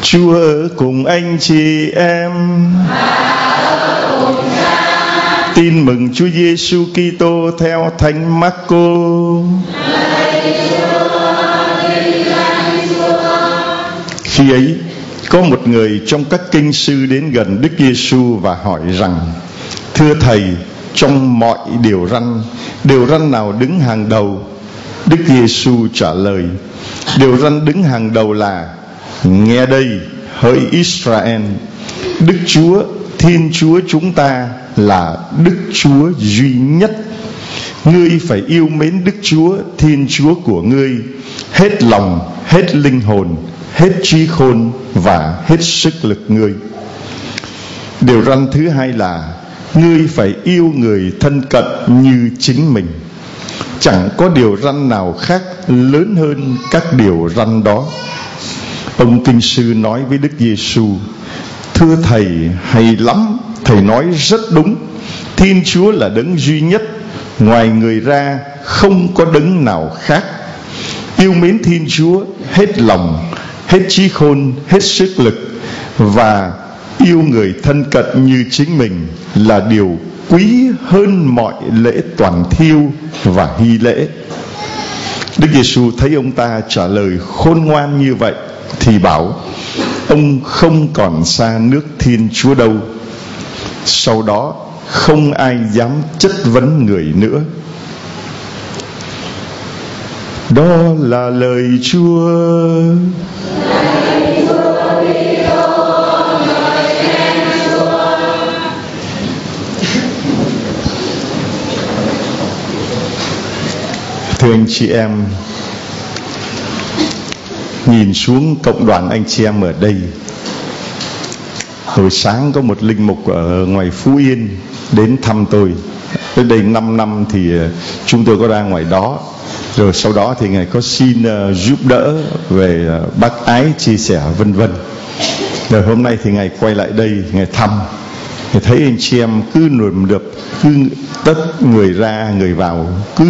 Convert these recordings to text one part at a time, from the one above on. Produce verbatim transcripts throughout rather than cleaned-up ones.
Chúa ở cùng anh chị em. Tin mừng Chúa Giêsu Kitô theo Thánh Marco. Khi ấy, có một người trong các kinh sư đến gần Đức Giêsu và hỏi rằng: Thưa Thầy, trong mọi điều răn, điều răn nào đứng hàng đầu? Đức Giêsu trả lời: Điều răn đứng hàng đầu là: Nghe đây, hỡi Israel, Đức Chúa, Thiên Chúa chúng ta là Đức Chúa duy nhất. Ngươi phải yêu mến Đức Chúa, Thiên Chúa của ngươi hết lòng, hết linh hồn, hết trí khôn và hết sức lực ngươi. Điều răn thứ hai là: Ngươi phải yêu người thân cận như chính mình. Chẳng có điều răn nào khác lớn hơn các điều răn đó. Ông kinh sư nói với Đức Giêsu: Thưa Thầy, hay lắm, Thầy nói rất đúng. Thiên Chúa là đấng duy nhất, ngoài người ra không có đấng nào khác. Yêu mến Thiên Chúa hết lòng, hết trí khôn, hết sức lực, và yêu người thân cận như chính mình là điều quý hơn mọi lễ toàn thiêu và hy lễ. Đức Giêsu thấy ông ta trả lời khôn ngoan như vậy thì bảo: Ông không còn xa nước Thiên Chúa đâu. Sau đó không ai dám chất vấn người nữa. Đó là lời Chúa. Thưa anh chị em, nhìn xuống cộng đoàn anh chị em ở đây. Hồi sáng có một linh mục ở ngoài Phú Yên đến thăm tôi. Tới đây năm năm thì chúng tôi có ra ngoài đó. Rồi sau đó thì Ngài có xin uh, giúp đỡ về uh, bác ái, chia sẻ vân vân. Rồi hôm nay thì Ngài quay lại đây, Ngài thăm. Ngài thấy anh chị em cứ nườm nượp, cứ tất người ra người vào, cứ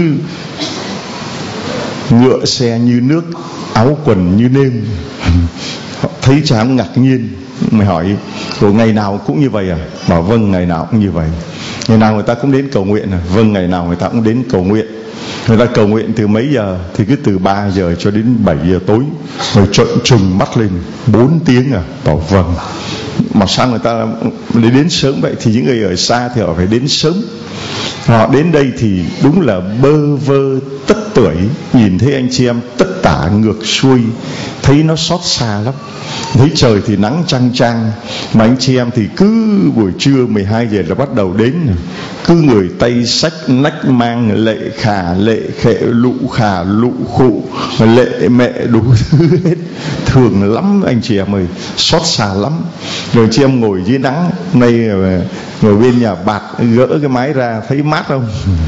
ngựa xe như nước, áo quần như nêm. Thấy chán ngạc nhiên. Mày hỏi: Ủa ngày nào cũng như vậy à? Bảo vâng, ngày nào cũng như vậy. Ngày nào người ta cũng đến cầu nguyện à? Vâng, ngày nào người ta cũng đến cầu nguyện. Người ta cầu nguyện từ mấy giờ? Thì cứ từ ba giờ cho đến bảy giờ tối. Rồi trợn trừng mắt lên: bốn tiếng à? Bảo vâng. Mà sao người ta để đến sớm vậy? Thì những người ở xa thì họ phải đến sớm. Họ đến đây thì đúng là bơ vơ tất tuổi, nhìn thấy anh chị em tất tả ngược xuôi, thấy nó xót xa lắm. Thấy trời thì nắng chang chang, mà anh chị em thì cứ buổi trưa mười hai giờ là bắt đầu đến. Cứ người tay xách nách mang, lệ khà lệ khệ, lụ khà lụ khụ, lệ mẹ đủ thứ hết. Thường lắm anh chị em ơi, xót xa lắm. Rồi chị em ngồi dưới nắng. Nay ngồi bên nhà bạt, gỡ cái mái ra, thấy mát không?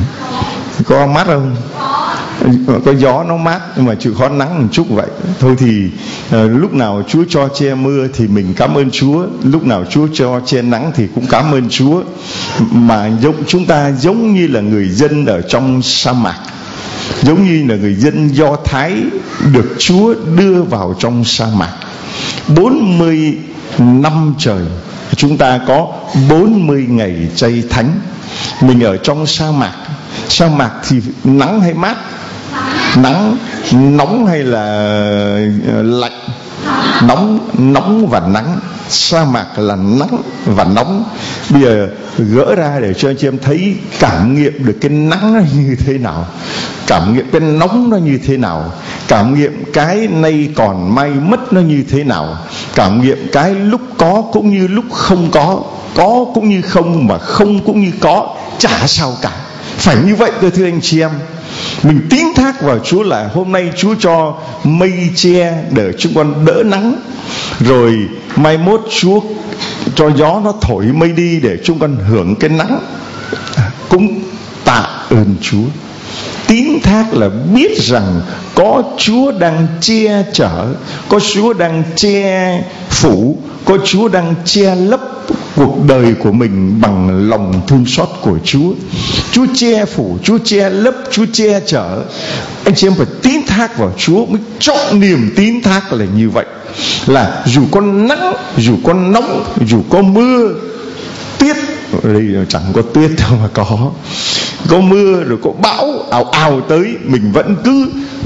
Có mát không? Có gió nó mát, nhưng mà chịu khó nắng một chút vậy. Thôi thì uh, lúc nào Chúa cho che mưa thì mình cảm ơn Chúa, lúc nào Chúa cho che nắng thì cũng cảm ơn Chúa. Mà giống chúng ta giống như là người dân ở trong sa mạc, giống như là người dân Do Thái được Chúa đưa vào trong sa mạc. Bốn mươi năm trời, chúng ta có bốn mươi ngày chay thánh. Mình ở trong sa mạc. Sa mạc thì nắng hay mát? Nắng. Nóng hay là lạnh? Nóng. Nóng và nắng. Sa mạc là nắng và nóng. Bây giờ gỡ ra để cho anh chị em thấy, cảm nghiệm được cái nắng nó như thế nào, cảm nghiệm cái nóng nó như thế nào, cảm nghiệm cái nay còn mai mất nó như thế nào, cảm nghiệm cái lúc có cũng như lúc không có, có cũng như không, mà không cũng như có, chả sao cả. Phải như vậy cơ thưa anh chị em. Mình tín thác vào Chúa là hôm nay Chúa cho mây che để chúng con đỡ nắng, rồi mai mốt Chúa cho gió nó thổi mây đi để chúng con hưởng cái nắng. Cũng tạ ơn Chúa. Tín thác là biết rằng có Chúa đang che chở, có Chúa đang che phủ, có Chúa đang che lấp cuộc đời của mình bằng lòng thương xót của Chúa. Chúa che phủ, Chúa che lấp, Chúa che chở. Anh chị em phải tín thác vào Chúa mới trọng niềm tín thác là như vậy. là dù có nắng, dù có nóng, dù có mưa, tuyết, đây chẳng có tuyết đâu mà có, có mưa rồi có bão ào ào tới, mình vẫn cứ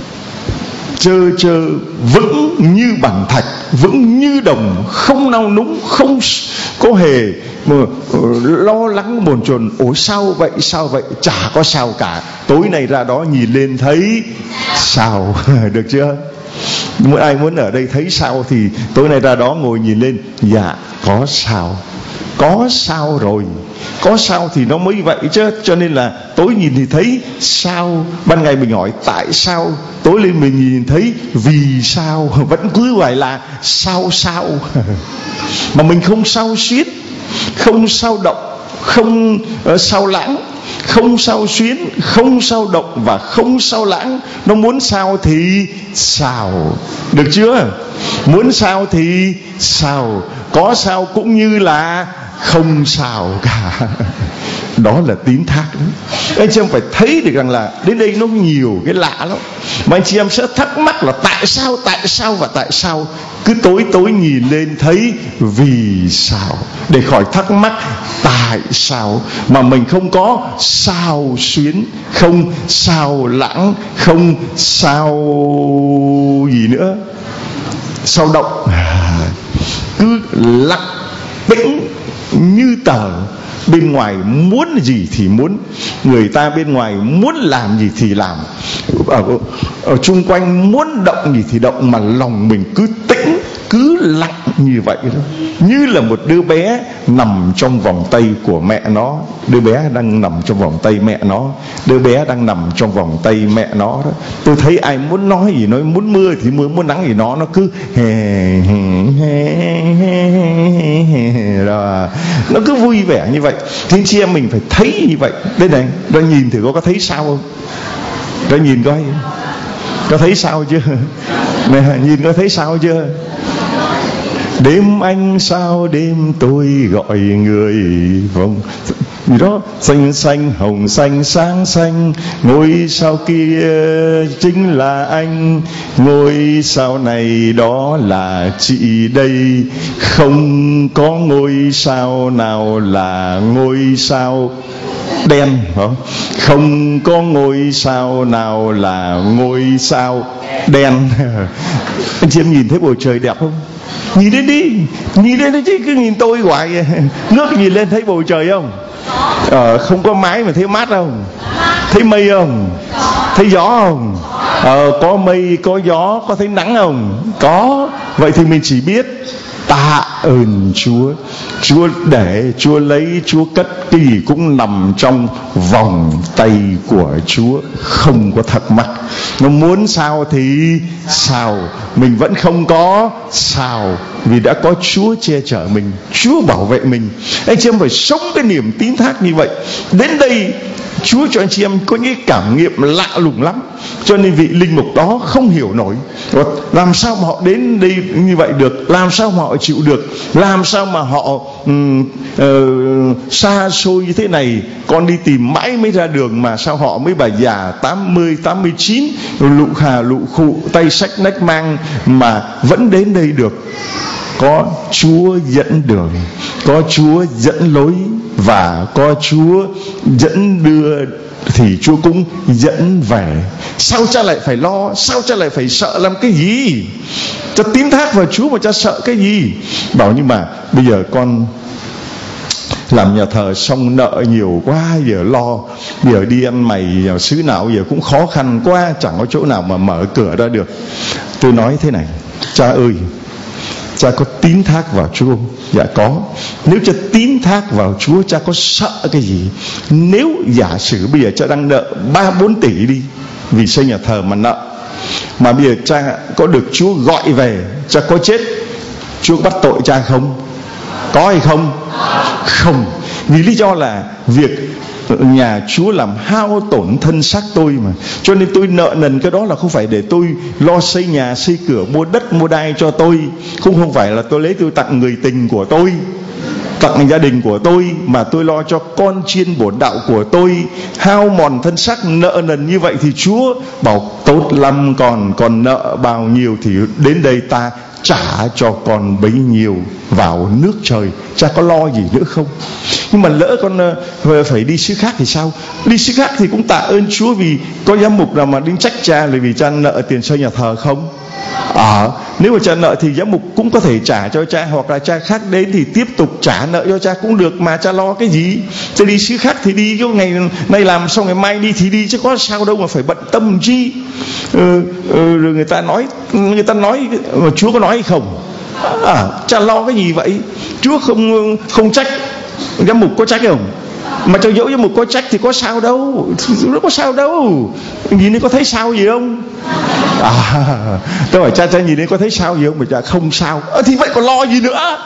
trơ trơ vững như bàn thạch, vững như đồng, không nao núng, không có hề mà lo lắng bồn chồn. Ủa sao vậy, sao vậy? Chả có sao cả. Tối nay ra đó nhìn lên thấy sao. Được chưa? Mỗi ai muốn ở đây thấy sao thì tối nay ra đó ngồi nhìn lên, dạ có sao, có sao rồi, có sao thì nó mới vậy chứ. Cho nên là tối nhìn thì thấy sao, ban ngày mình hỏi tại sao, tối lên mình nhìn thấy vì sao, vẫn cứ gọi là sao sao. Mà mình không sao xuyến, không sao động, không uh, sao lãng, không sao xuyến, không sao động và không sao lãng. Nó muốn sao thì sao. Được chưa? Muốn sao thì sao, có sao cũng như là không sao cả. Đó là tín thác đó. Anh chị em phải thấy được rằng là đến đây nó nhiều cái lạ lắm, mà anh chị em sẽ thắc mắc là tại sao, tại sao và tại sao. Cứ tối tối nhìn lên thấy vì sao, để khỏi thắc mắc tại sao. Mà mình không có sao xuyến, không sao lãng, không sao gì nữa, sao động, cứ lặng tĩnh như tờ. Bên ngoài muốn gì thì muốn, người ta bên ngoài muốn làm gì thì làm, ở, ở chung quanh muốn động gì thì động, mà lòng mình cứ tĩnh, cứ lặng như vậy đó. Như là một đứa bé nằm trong vòng tay của mẹ nó. Đứa bé đang nằm trong vòng tay mẹ nó, đứa bé đang nằm trong vòng tay mẹ nó đó. Tôi thấy ai muốn nói gì nói, muốn mưa thì mưa, muốn nắng thì nó nó cứ hè hè hè hè rồi nó cứ vui vẻ như vậy. Thì chị em mình phải thấy như vậy. Đây này, ra nhìn thử có có thấy sao không? Ra nhìn coi, có thấy sao chưa? Này, nhìn có thấy sao chưa? Đêm anh sao đêm tôi gọi người vòng gì đó, xanh xanh hồng xanh sáng xanh, ngôi sao kia chính là anh, ngôi sao này đó là chị đây, không có ngôi sao nào là ngôi sao đen, không? Không có ngôi sao nào là ngôi sao đen. Anh chị em nhìn thấy bầu trời đẹp không? Nhìn đến đi, nhìn đến đi chứ cứ nhìn tôi hoài. Ngước nhìn lên thấy bầu trời không? Ờ, không có mái mà thấy mát không? Thấy mây không? Thấy gió không? Ờ, có mây, có gió, có thấy nắng không? Có. Vậy thì mình chỉ biết tạ ơn Chúa. Chúa để, Chúa lấy, Chúa cất, cái gì cũng nằm trong vòng tay của Chúa, không có thắc mắc. Nó muốn sao thì sao, mình vẫn không có sao, vì đã có Chúa che chở mình, Chúa bảo vệ mình. Anh chị em phải sống cái niềm tín thác như vậy. Đến đây Chúa cho anh chị em có những cảm nghiệm lạ lùng lắm, cho nên vị linh mục đó không hiểu nổi làm sao mà họ đến đây như vậy được, làm sao mà họ chịu được, làm sao mà họ um, uh, xa xôi như thế này, con đi tìm mãi mới ra đường, mà sao họ mới bà già tám mươi, tám mươi chín, lụ khà lụ khụ, tay xách nách mang mà vẫn đến đây được. Có Chúa dẫn đường, có Chúa dẫn lối, và có Chúa dẫn đưa thì Chúa cũng dẫn về. Sao cha lại phải lo, sao cha lại phải sợ làm cái gì? Cha tín thác vào Chúa mà cha sợ cái gì? Bảo nhưng mà bây giờ con làm nhà thờ xong nợ nhiều quá, giờ lo, giờ đi ăn mày vào xứ nào giờ cũng khó khăn quá, chẳng có chỗ nào mà mở cửa ra được. Tôi nói thế này, cha ơi, cha có tín thác vào Chúa không? Dạ có. Nếu cha tín thác vào Chúa, cha có sợ cái gì? Nếu giả sử bây giờ cha đang nợ ba bốn tỷ đi, vì xây nhà thờ mà nợ, mà bây giờ cha có được Chúa gọi về, cha có chết, Chúa bắt tội cha không? Có hay không? Không. Vì lý do là việc nhà Chúa làm hao tổn thân xác tôi mà, cho nên tôi nợ nần cái đó là không phải để tôi lo xây nhà, xây cửa, mua đất, mua đai cho tôi, cũng không phải là tôi lấy tôi tặng người tình của tôi. tặng gia đình của tôi, mà tôi lo cho con chiên bổn đạo của tôi, hao mòn thân xác nợ nần như vậy, thì Chúa bảo tốt lắm con, còn nợ bao nhiêu thì đến đây ta trả cho con bấy nhiêu vào nước trời. Cha có lo gì nữa không? Nhưng mà lỡ con phải đi xứ khác thì sao? Đi xứ khác thì cũng tạ ơn Chúa, vì có giám mục nào mà đến trách cha là vì cha nợ tiền xây nhà thờ không? À, nếu mà cha nợ thì giám mục cũng có thể trả cho cha, hoặc là cha khác đến thì tiếp tục trả nợ cho cha cũng được, mà cha lo cái gì? Cha đi xứ khác thì đi, cái ngày nay làm xong ngày mai đi thì đi, chứ có sao đâu mà phải bận tâm chi. Ừ, ừ, rồi người ta nói, người ta nói mà Chúa có nói hay không? À, cha lo cái gì vậy? Chúa không không trách, giám mục có trách không? Mà cho dẫu giám mục có trách thì có sao đâu, nó có sao đâu. Nhìn thấy có thấy sao gì không? À, tôi hỏi cha, cha nhìn thấy có thấy sao gì không? Mà cha không sao. À, thì vậy còn lo gì nữa?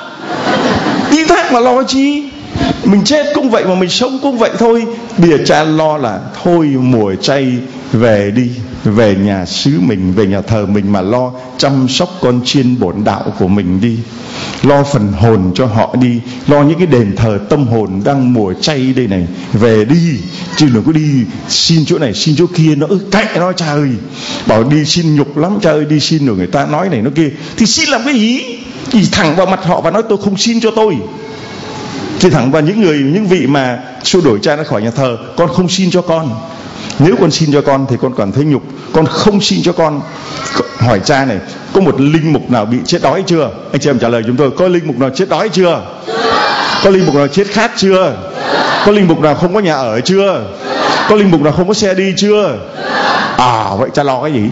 Đi thác mà lo chi? Mình chết cũng vậy mà mình sống cũng vậy thôi. Bây giờ cha lo là thôi mùa chay về đi, về nhà xứ mình, về nhà thờ mình mà lo chăm sóc con chiên bổn đạo của mình đi, lo phần hồn cho họ đi, lo những cái đền thờ tâm hồn đang mùa chay đây này, về đi, chứ đừng có đi xin chỗ này xin chỗ kia nữa. Kệ nó cha ơi, bảo đi xin nhục lắm cha ơi, đi xin rồi người ta nói này nó kia, thì xin làm cái gì? Chỉ thẳng vào mặt họ và nói tôi không xin cho tôi. Thì thẳng vào những người, những vị mà xua đuổi cha ra khỏi nhà thờ, con không xin cho con. Nếu con xin cho con thì con cảm thấy nhục, con không xin cho con. Hỏi cha này, có một linh mục nào bị chết đói chưa? Anh chị em trả lời chúng tôi, có linh mục nào chết đói chưa? Có linh mục nào chết khát chưa? Có linh mục nào không có nhà ở chưa? Có linh mục nào không có xe đi chưa? À, vậy cha lo cái gì?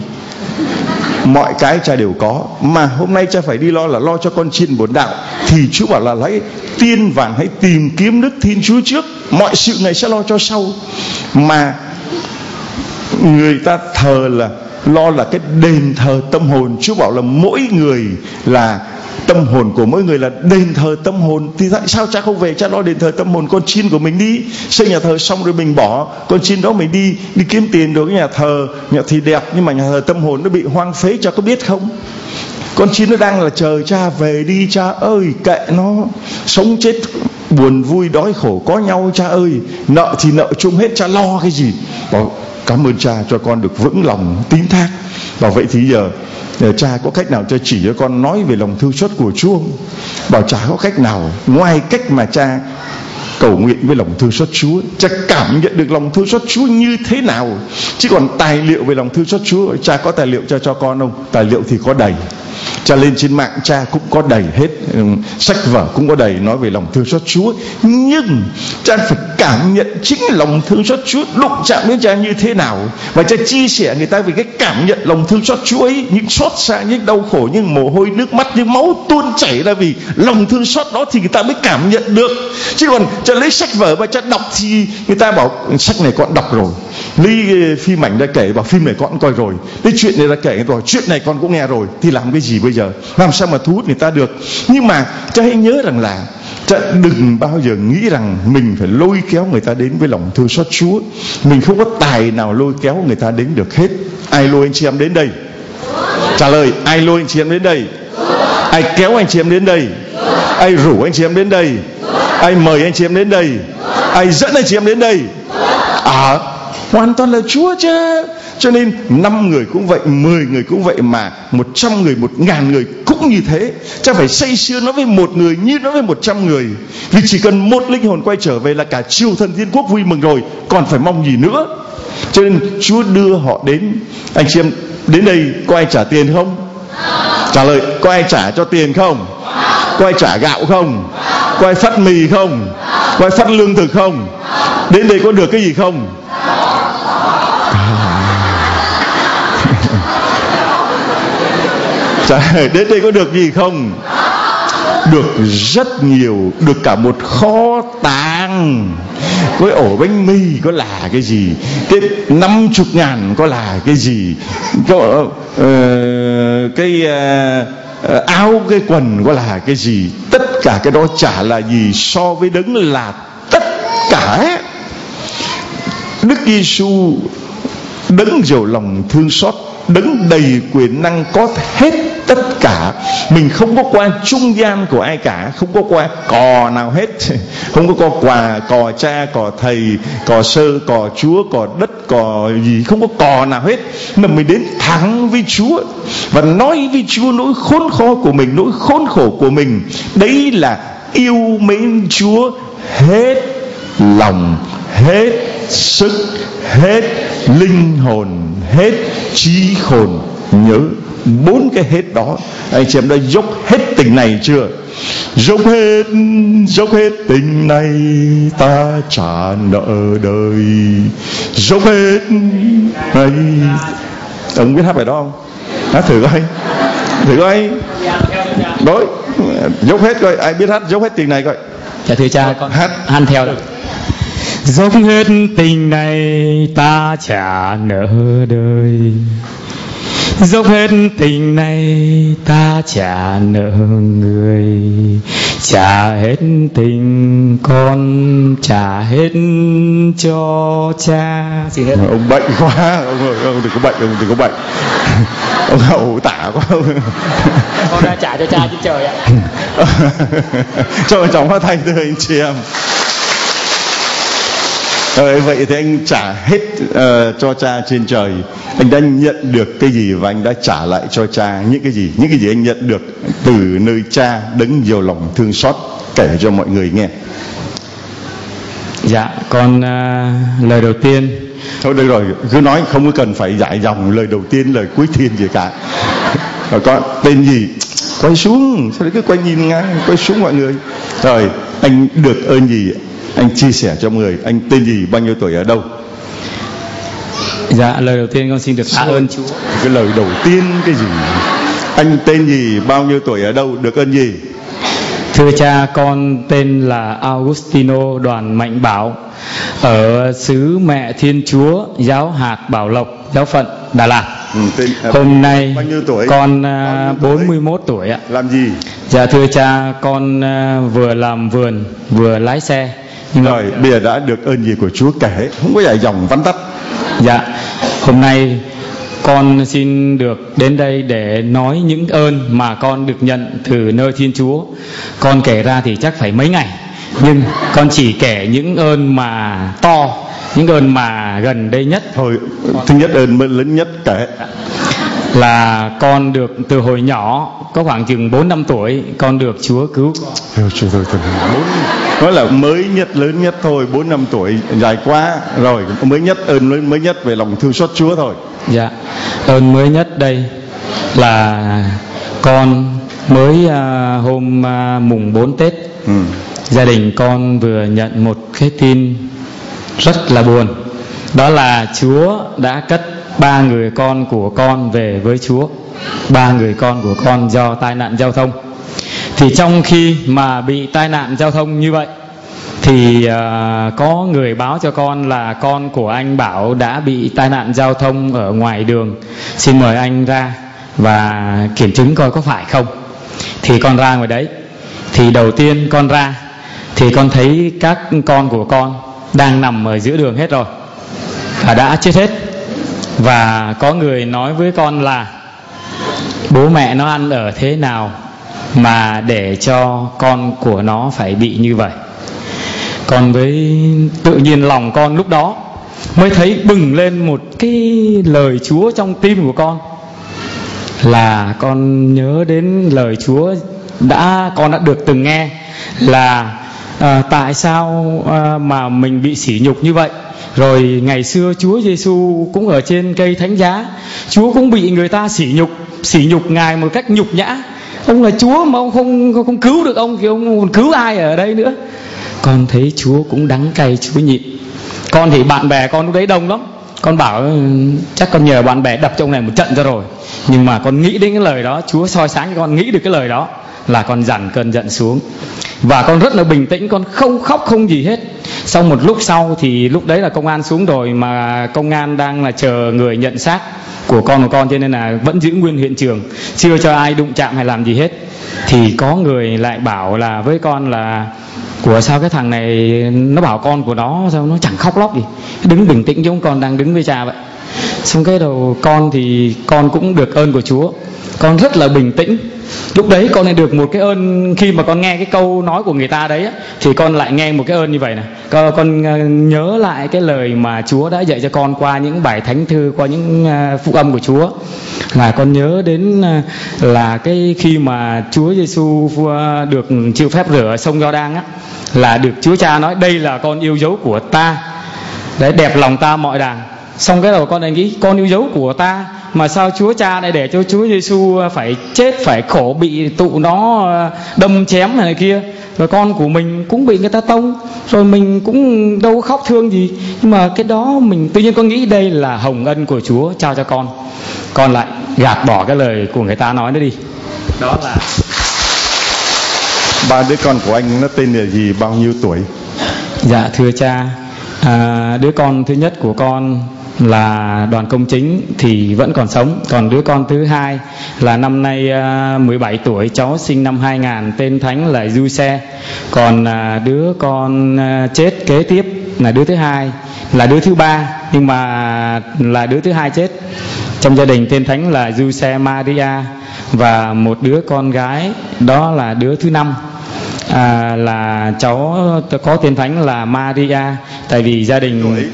Mọi cái cha đều có. Mà hôm nay cha phải đi lo là lo cho con chiên bổn đạo, thì Chúa bảo là lấy tiên vàng hãy tìm kiếm đức Thiên Chúa trước, mọi sự Ngài sẽ lo cho sau. Mà người ta thờ là lo là cái đền thờ tâm hồn. Chúa bảo là mỗi người là tâm hồn của mỗi người là đền thờ tâm hồn. Thì tại sao cha không về cha lo đền thờ tâm hồn con chiên của mình đi? Xây nhà thờ xong rồi mình bỏ con chiên đó, mình đi đi kiếm tiền được cái nhà thờ, nhà thì đẹp nhưng mà nhà thờ tâm hồn nó bị hoang phế, cha có biết không? Con chiên nó đang là chờ cha về đi, cha ơi, kệ nó, sống chết buồn vui đói khổ có nhau cha ơi, nợ thì nợ chung hết, cha lo cái gì? Bảo cảm ơn cha cho con được vững lòng tín thác. Bảo vậy thì giờ cha có cách nào cho chỉ cho con nói về lòng thương xót của Chúa? Bảo chả có cách nào ngoài cách mà cha cầu nguyện với lòng thương xót Chúa. Cha cảm nhận được lòng thương xót Chúa như thế nào. Chứ còn tài liệu về lòng thương xót Chúa, cha có tài liệu cha cho con không? Tài liệu thì có đầy. Cha lên trên mạng cha cũng có đầy hết, sách vở cũng có đầy nói về lòng thương xót Chúa. Nhưng cha phải cảm nhận chính lòng thương xót Chúa đụng chạm đến cha như thế nào, và cha chia sẻ người ta về cái cảm nhận lòng thương xót Chúa ấy, những xót xa, những đau khổ, những mồ hôi nước mắt, những máu tuôn chảy là vì lòng thương xót đó, thì người ta mới cảm nhận được. Chứ còn cha lấy sách vở và cha đọc thì người ta bảo sách này con đọc rồi, lấy phim ảnh ra kể bảo phim này con coi rồi, lấy chuyện này ra kể rồi, chuyện này con cũng nghe rồi, thì làm cái gì bây giờ? Làm sao mà thu hút người ta được? Nhưng mà cha hãy nhớ rằng là cha đừng bao giờ nghĩ rằng mình phải lôi kéo người ta đến với lòng thương xót Chúa. Mình không có tài nào lôi kéo người ta đến được hết. Ai lôi anh chị em đến đây? Trả lời, ai lôi anh chị em đến đây? Ai kéo anh chị em đến đây? Ai rủ anh chị em đến đây? Ai mời anh chị em đến đây? Ai dẫn anh chị em đến đây? À, hoàn toàn là Chúa chứ. Cho nên năm người cũng vậy, mười người cũng vậy, mà một trăm người, một ngàn người cũng như thế. Cha phải say sưa nói với một người như nói với một trăm người. Vì chỉ cần một linh hồn quay trở về là cả triều thần thiên quốc vui mừng rồi, còn phải mong gì nữa. Cho nên Chúa đưa họ đến. Anh chị em đến đây có ai trả tiền không? Trả lời, có ai trả cho tiền không? Có ai trả gạo không? Có ai phát mì không? Có ai phát lương thực không? Đến đây có được cái gì không? Đến đây có được gì không? Được rất nhiều. Được cả một kho tàng. Cái ổ bánh mì có là cái gì? Cái năm chục ngàn có là cái gì? Có, uh, cái uh, áo, cái quần có là cái gì? Tất cả cái đó chả là gì so với đấng là tất cả. Đức Giêsu đấng giàu lòng thương xót đấng đầy quyền năng có hết tất cả. Mình không có qua trung gian của ai cả, không có qua cò nào hết, không có qua quà cò cha, cò thầy, cò sơ, cò Chúa, cò đất, cò gì, không có cò nào hết, mà mình đến thẳng với Chúa và nói với Chúa nỗi khốn khó của mình, nỗi khốn khổ của mình. Đấy là yêu mến Chúa hết lòng, hết sức, hết linh hồn, hết trí khôn nhớ. Bốn cái hết đó, anh chị em đã dốc hết tình này chưa? Dốc hết, dốc hết tình này ta trả nợ đời. Dốc hết này. Ông biết hát bài đó không? Hát thử coi, thử coi. Đối, dốc hết coi, ai biết hát dốc hết tình này coi. Dạ thưa cha, con hát han theo được. Dốc hết tình này ta trả nợ đời. Dốc hết tình này ta trả nợ người. Trả hết tình con, trả hết cho cha. Xin hết. Ông bệnh quá, ông ơi, ông đừng có bệnh, ông đừng có bệnh. Ông hậu tả quá. Con đã trả cho cha chứ trời ạ. Cho cháu hóa thành thưa anh chị em. Rồi, vậy thì anh trả hết uh, cho cha trên trời. Anh đã nhận được cái gì và anh đã trả lại cho cha những cái gì? Những cái gì anh nhận được từ nơi cha đấng nhiều lòng thương xót, kể cho mọi người nghe. Dạ, con uh, lời đầu tiên. Thôi được rồi, cứ nói, không có cần phải giải dòng lời đầu tiên, lời cuối tiên gì cả. Rồi con tên gì? Quay xuống, sao đấy cứ quay nhìn ngang, quay xuống mọi người. Rồi, anh được ơn gì? Anh chia sẻ cho mọi người. Anh tên gì, bao nhiêu tuổi, ở đâu? Dạ, lời đầu tiên con xin được tạ ơn Chúa. Cái lời đầu tiên cái gì? Anh tên gì, bao nhiêu tuổi, ở đâu, được ơn gì? Thưa cha, con tên là Augustino Đoàn Mạnh Bảo, ở xứ Mẹ Thiên Chúa, giáo hạt Bảo Lộc, giáo phận Đà Lạt. Ừ, tên, à, Hôm nay bao nhiêu tuổi? Con uh, bốn mươi mốt tuổi ạ. Làm gì? Dạ thưa cha, con uh, vừa làm vườn vừa lái xe. Rồi bây giờ đã được ơn gì của Chúa kể, không có dài dòng vắn tắt. Dạ, hôm nay con xin được đến đây để nói những ơn mà con được nhận từ nơi Thiên Chúa. Con kể ra thì chắc phải mấy ngày, nhưng con chỉ kể những ơn mà to, những ơn mà gần đây nhất. Thôi, thứ nhất ơn lớn nhất kể. Là con được từ hồi nhỏ, có khoảng chừng bốn năm tuổi, con được Chúa cứu. Nói là mới nhất, lớn nhất thôi, bốn năm tuổi dài quá rồi. Mới nhất, ơn lớn mới nhất về lòng thương xót Chúa thôi. Dạ, ơn mới nhất đây là con mới uh, hôm uh, mùng bốn Tết, ừ. gia đình con vừa nhận một cái tin rất là buồn. Đó là Chúa đã cất ba người con của con về với Chúa. Ba người con của con do tai nạn giao thông. Thì trong khi mà bị tai nạn giao thông như vậy, thì uh, có người báo cho con là con của anh Bảo đã bị tai nạn giao thông ở ngoài đường. Xin mời anh ra và kiểm chứng coi có phải không. Thì con ra ngoài đấy. Thì đầu tiên con ra thì con thấy các con của con đang nằm ở giữa đường hết rồi và đã chết hết. Và có người nói với con là bố mẹ nó ăn ở thế nào mà để cho con của nó phải bị như vậy. Con với tự nhiên lòng con lúc đó mới thấy bừng lên một cái lời Chúa trong tim của con. Là con nhớ đến lời Chúa đã con đã được từng nghe là à, tại sao à, mà mình bị sỉ nhục như vậy. Rồi ngày xưa Chúa Giêsu cũng ở trên cây thánh giá, Chúa cũng bị người ta sỉ nhục, sỉ nhục Ngài một cách nhục nhã. Ông là Chúa mà ông không không, không cứu được ông thì ông còn cứu ai ở đây nữa. Con thấy Chúa cũng đắng cay, Chúa nhịn. Con thì bạn bè con lúc đấy đông lắm. Con bảo chắc con nhờ bạn bè đập cho ông này một trận cho rồi. Nhưng mà con nghĩ đến cái lời đó, Chúa soi sáng cho con nghĩ được cái lời đó, là con dằn cơn giận xuống. Và con rất là bình tĩnh, con không khóc không gì hết. Sau một lúc sau thì lúc đấy là công an xuống rồi, mà công an đang là chờ người nhận xác của con của con, cho nên là vẫn giữ nguyên hiện trường, chưa cho ai đụng chạm hay làm gì hết. Thì có người lại bảo là với con là của sao cái thằng này nó bảo con của nó sao nó chẳng khóc lóc gì, đứng bình tĩnh chứ con đang đứng với cha vậy. Xong cái đầu con thì con cũng được ơn của Chúa, con rất là bình tĩnh. Lúc đấy con lại được một cái ơn, khi mà con nghe cái câu nói của người ta đấy á, thì con lại nghe một cái ơn như vậy này. Con, con nhớ lại cái lời mà Chúa đã dạy cho con qua những bài thánh thư, qua những uh, phúc âm của Chúa. Là con nhớ đến uh, là cái khi mà Chúa Giêsu uh, được chịu phép rửa ở sông Gio-đang á, là được Chúa Cha nói đây là con yêu dấu của ta, đấy, đẹp lòng ta mọi đàng. Xong cái đầu con lại nghĩ con yêu dấu của ta mà sao Chúa Cha lại để cho Chúa Giêsu phải chết, phải khổ, bị tụi nó đâm chém này, này kia, rồi con của mình cũng bị người ta tông, rồi mình cũng đâu có khóc thương gì. Nhưng mà cái đó mình tự nhiên con nghĩ đây là hồng ân của Chúa trao cho con, con lại gạt bỏ cái lời của người ta nói đó đi. Đó là ba đứa con của anh nó tên là gì, bao nhiêu tuổi? Dạ thưa cha, à, đứa con thứ nhất của con là Đoàn Công Chính thì vẫn còn sống. Còn đứa con thứ hai là năm nay uh, mười bảy tuổi, cháu sinh năm hai nghìn, tên thánh là Du-xe. Còn uh, đứa con uh, chết kế tiếp là đứa thứ hai, là đứa thứ ba, nhưng mà là đứa thứ hai chết trong gia đình, tên thánh là Du-xe Maria. Và một đứa con gái đó là đứa thứ năm, à, là cháu có tên thánh là Maria, tại vì gia đình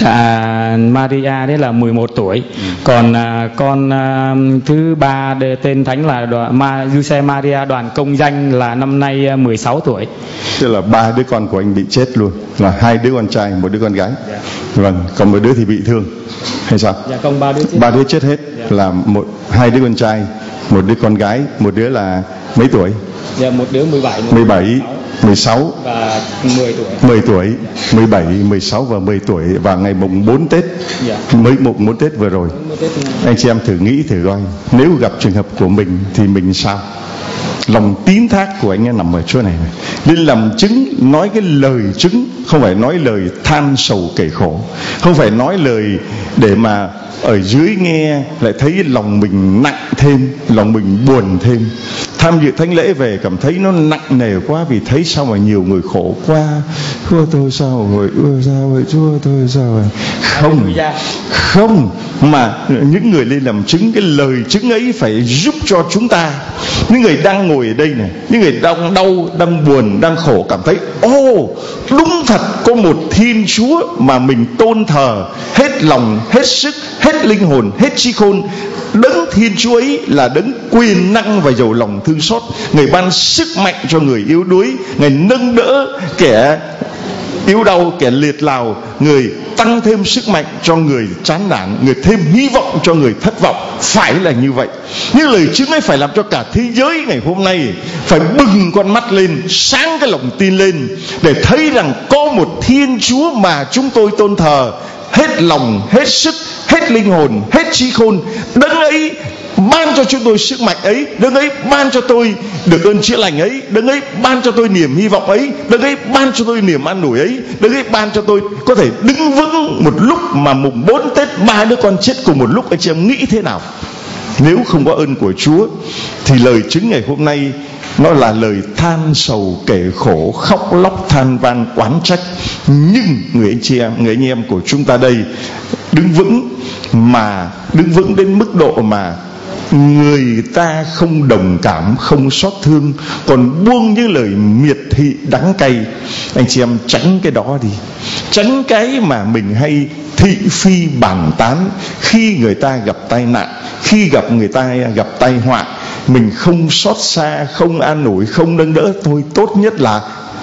à, Maria đấy là mười một tuổi. Ừ. Còn à, con à, thứ ba tên thánh là đoàn, Ma, Du-xe Maria Đoàn Công Danh là năm nay à, mười sáu tuổi. Tức là ba đứa con của anh bị chết luôn, là hai đứa con trai, một đứa con gái. Dạ. Vâng, còn một đứa thì bị thương hay sao? Dạ, không, ba đứa chết. Ba đứa chết hết. Dạ. Là một hai đứa con trai, một đứa con gái, một đứa là mấy tuổi? Dạ, một đứa mười bảy, mười bảy, mười sáu và mười tuổi. mười tuổi, dạ. mười bảy, mười sáu và mười tuổi. Và ngày mùng bốn Tết, dạ. mới mùng bốn Tết vừa rồi. Tết... Anh chị em thử nghĩ thử coi, nếu gặp trường hợp của mình thì mình sao? Lòng tín thác của anh ấy nằm ở chỗ này, này. Nên làm chứng, nói cái lời chứng, không phải nói lời than sầu kể khổ, không phải nói lời để mà ở dưới nghe lại thấy lòng mình nặng thêm, lòng mình buồn thêm. Tham dự thánh lễ về cảm thấy nó nặng nề quá, vì thấy sao mà nhiều người khổ quá. Chúa tôi sao rồi, ưa sao vậy, Chúa tôi sao vậy. Không, không, mà những người lên làm chứng, cái lời chứng ấy phải giúp cho chúng ta, những người đang ngồi ở đây này, những người đang đau, đang buồn, đang khổ, cảm thấy ô, đúng thật có một Thiên Chúa mà mình tôn thờ hết lòng, hết sức, hết linh hồn, hết trí khôn. Đấng Thiên Chúa ấy là đấng quyền năng và giàu lòng thương xót. Người ban sức mạnh cho người yếu đuối, người nâng đỡ kẻ yếu đau, kẻ liệt lào, người tăng thêm sức mạnh cho người chán nản, người thêm hy vọng cho người thất vọng. Phải là như vậy. Nhưng lời chứng ấy phải làm cho cả thế giới ngày hôm nay phải bừng con mắt lên, sáng cái lòng tin lên, để thấy rằng có một Thiên Chúa mà chúng tôi tôn thờ hết lòng, hết sức, hết linh hồn, hết trí khôn. Đấng ấy ban cho chúng tôi sức mạnh ấy, đấng ấy ban cho tôi được ơn chữa lành ấy, đấng ấy ban cho tôi niềm hy vọng ấy, đấng ấy ban cho tôi niềm an ủi ấy, đấng ấy ban cho tôi có thể đứng vững một lúc mà mùng bốn Tết ba đứa con chết cùng một lúc. Anh chị em nghĩ thế nào? Nếu không có ơn của Chúa thì lời chứng ngày hôm nay nó là lời than sầu kể khổ, khóc lóc than van oán trách. Nhưng người anh chị em, người anh em của chúng ta đây đứng vững, mà đứng vững đến mức độ mà người ta không đồng cảm, không xót thương, còn buông những lời miệt thị đắng cay. Anh chị em tránh cái đó đi, tránh cái mà mình hay thị phi bàn tán khi người ta gặp tai nạn, khi gặp người ta gặp tai họa. Mình không xót xa, không an ủi, không nâng đỡ, thôi tốt nhất là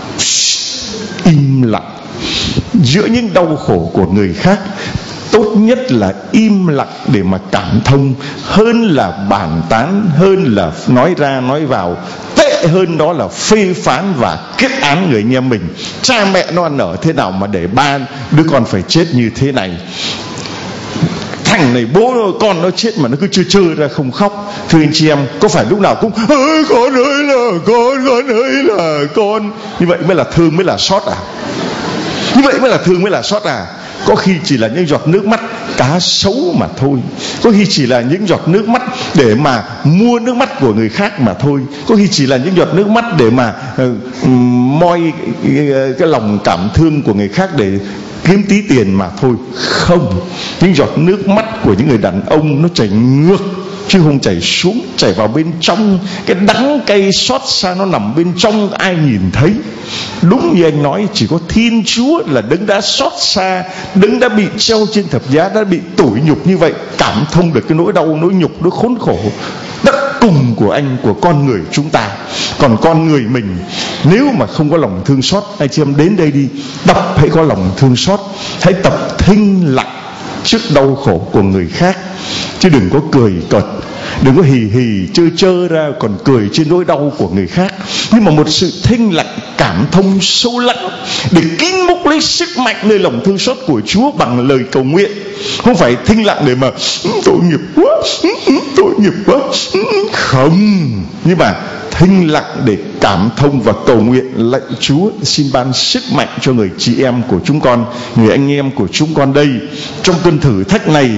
im lặng. Giữa những đau khổ của người khác, tốt nhất là im lặng để mà cảm thông, hơn là bàn tán, hơn là nói ra nói vào. Tệ hơn đó là phê phán và kết án người anh em mình. Cha mẹ nó ăn ở thế nào mà để ba đứa con phải chết như thế này? Thằng này bố con nó chết mà nó cứ chơi chơi ra không khóc. Thưa anh chị em, có phải lúc nào cũng ơi con ơi là con, con ơi là con? Như vậy mới là thương, mới là xót à? Như vậy mới là thương, mới là xót à? Có khi chỉ là những giọt nước mắt cá sấu mà thôi. Có khi chỉ là những giọt nước mắt để mà mua nước mắt của người khác mà thôi. Có khi chỉ là những giọt nước mắt để mà uh, moi cái, cái lòng cảm thương của người khác, để kiếm tí tiền mà thôi. Không, những giọt nước mắt của những người đàn ông nó chảy ngược chứ không chảy xuống, chảy vào bên trong. Cái đắng cay xót xa nó nằm bên trong, ai nhìn thấy. Đúng như anh nói, chỉ có Thiên Chúa là đấng đã xót xa, đấng đã bị treo trên thập giá, đã bị tủi nhục như vậy, cảm thông được cái nỗi đau, nỗi nhục, nỗi khốn khổ đất cùng của anh, của con người chúng ta. Còn con người mình, nếu mà không có lòng thương xót, anh chị em đến đây đi, tập hãy có lòng thương xót, hãy tập thinh lặng trước đau khổ của người khác, chứ đừng có cười cợt, đừng có hì hì chơi chơi ra còn cười trên nỗi đau của người khác. Nhưng mà một sự thinh lặng, cảm thông sâu lắng để kín múc lấy sức mạnh nơi lòng thương xót của Chúa bằng lời cầu nguyện. Không phải thinh lặng để mà tội nghiệp quá, tội nghiệp quá, không. Nhưng mà thinh lặng để cảm thông và cầu nguyện: lạy Chúa, xin ban sức mạnh cho người chị em của chúng con, người anh em của chúng con đây, trong cơn thử thách này.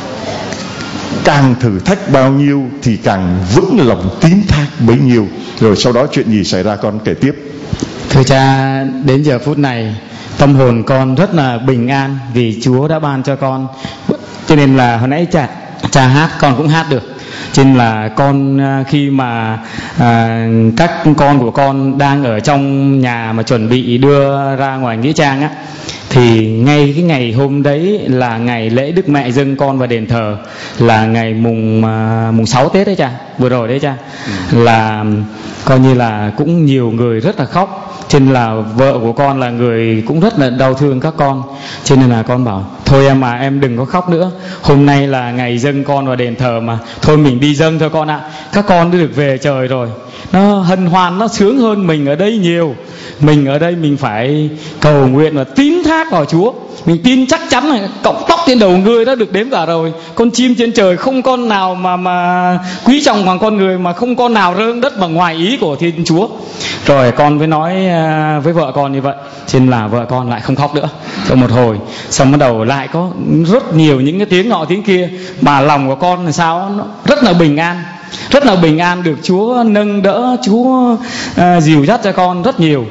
Càng thử thách bao nhiêu thì càng vững lòng tín thác bấy nhiêu. Rồi sau đó chuyện gì xảy ra con kể tiếp. Thưa cha, đến giờ phút này tâm hồn con rất là bình an vì Chúa đã ban cho con. Cho nên là hồi nãy cha, cha hát con cũng hát được. Cho nên là con khi mà à, các con của con đang ở trong nhà mà chuẩn bị đưa ra ngoài nghĩa trang á, thì ngay cái ngày hôm đấy là ngày lễ Đức Mẹ dâng con vào đền thờ, là ngày mùng uh, mùng sáu Tết đấy cha, vừa rồi đấy cha. ừ. Là coi như là cũng nhiều người rất là khóc. Cho nên là vợ của con là người cũng rất là đau thương các con. Cho nên là con bảo thôi em mà em đừng có khóc nữa, hôm nay là ngày dâng con vào đền thờ mà, thôi mình đi dâng thôi con ạ. Các con đã được về trời rồi, nó hân hoan, nó sướng hơn mình ở đây nhiều. Mình ở đây mình phải cầu nguyện và tín thác vào Chúa. Mình tin chắc chắn là cọng tóc trên đầu người đã được đếm cả rồi. Con chim trên trời không con nào mà mà quý trọng bằng con người, mà không con nào rơi đất bằng ngoài ý của Thiên Chúa. Rồi con mới nói với vợ con như vậy. Cho nên là vợ con lại không khóc nữa. Rồi một hồi xong bắt đầu lại có rất nhiều những cái tiếng nọ tiếng kia, mà lòng của con là sao nó rất là bình an, rất là bình an, được Chúa nâng đỡ, Chúa uh, dìu dắt cho con rất nhiều.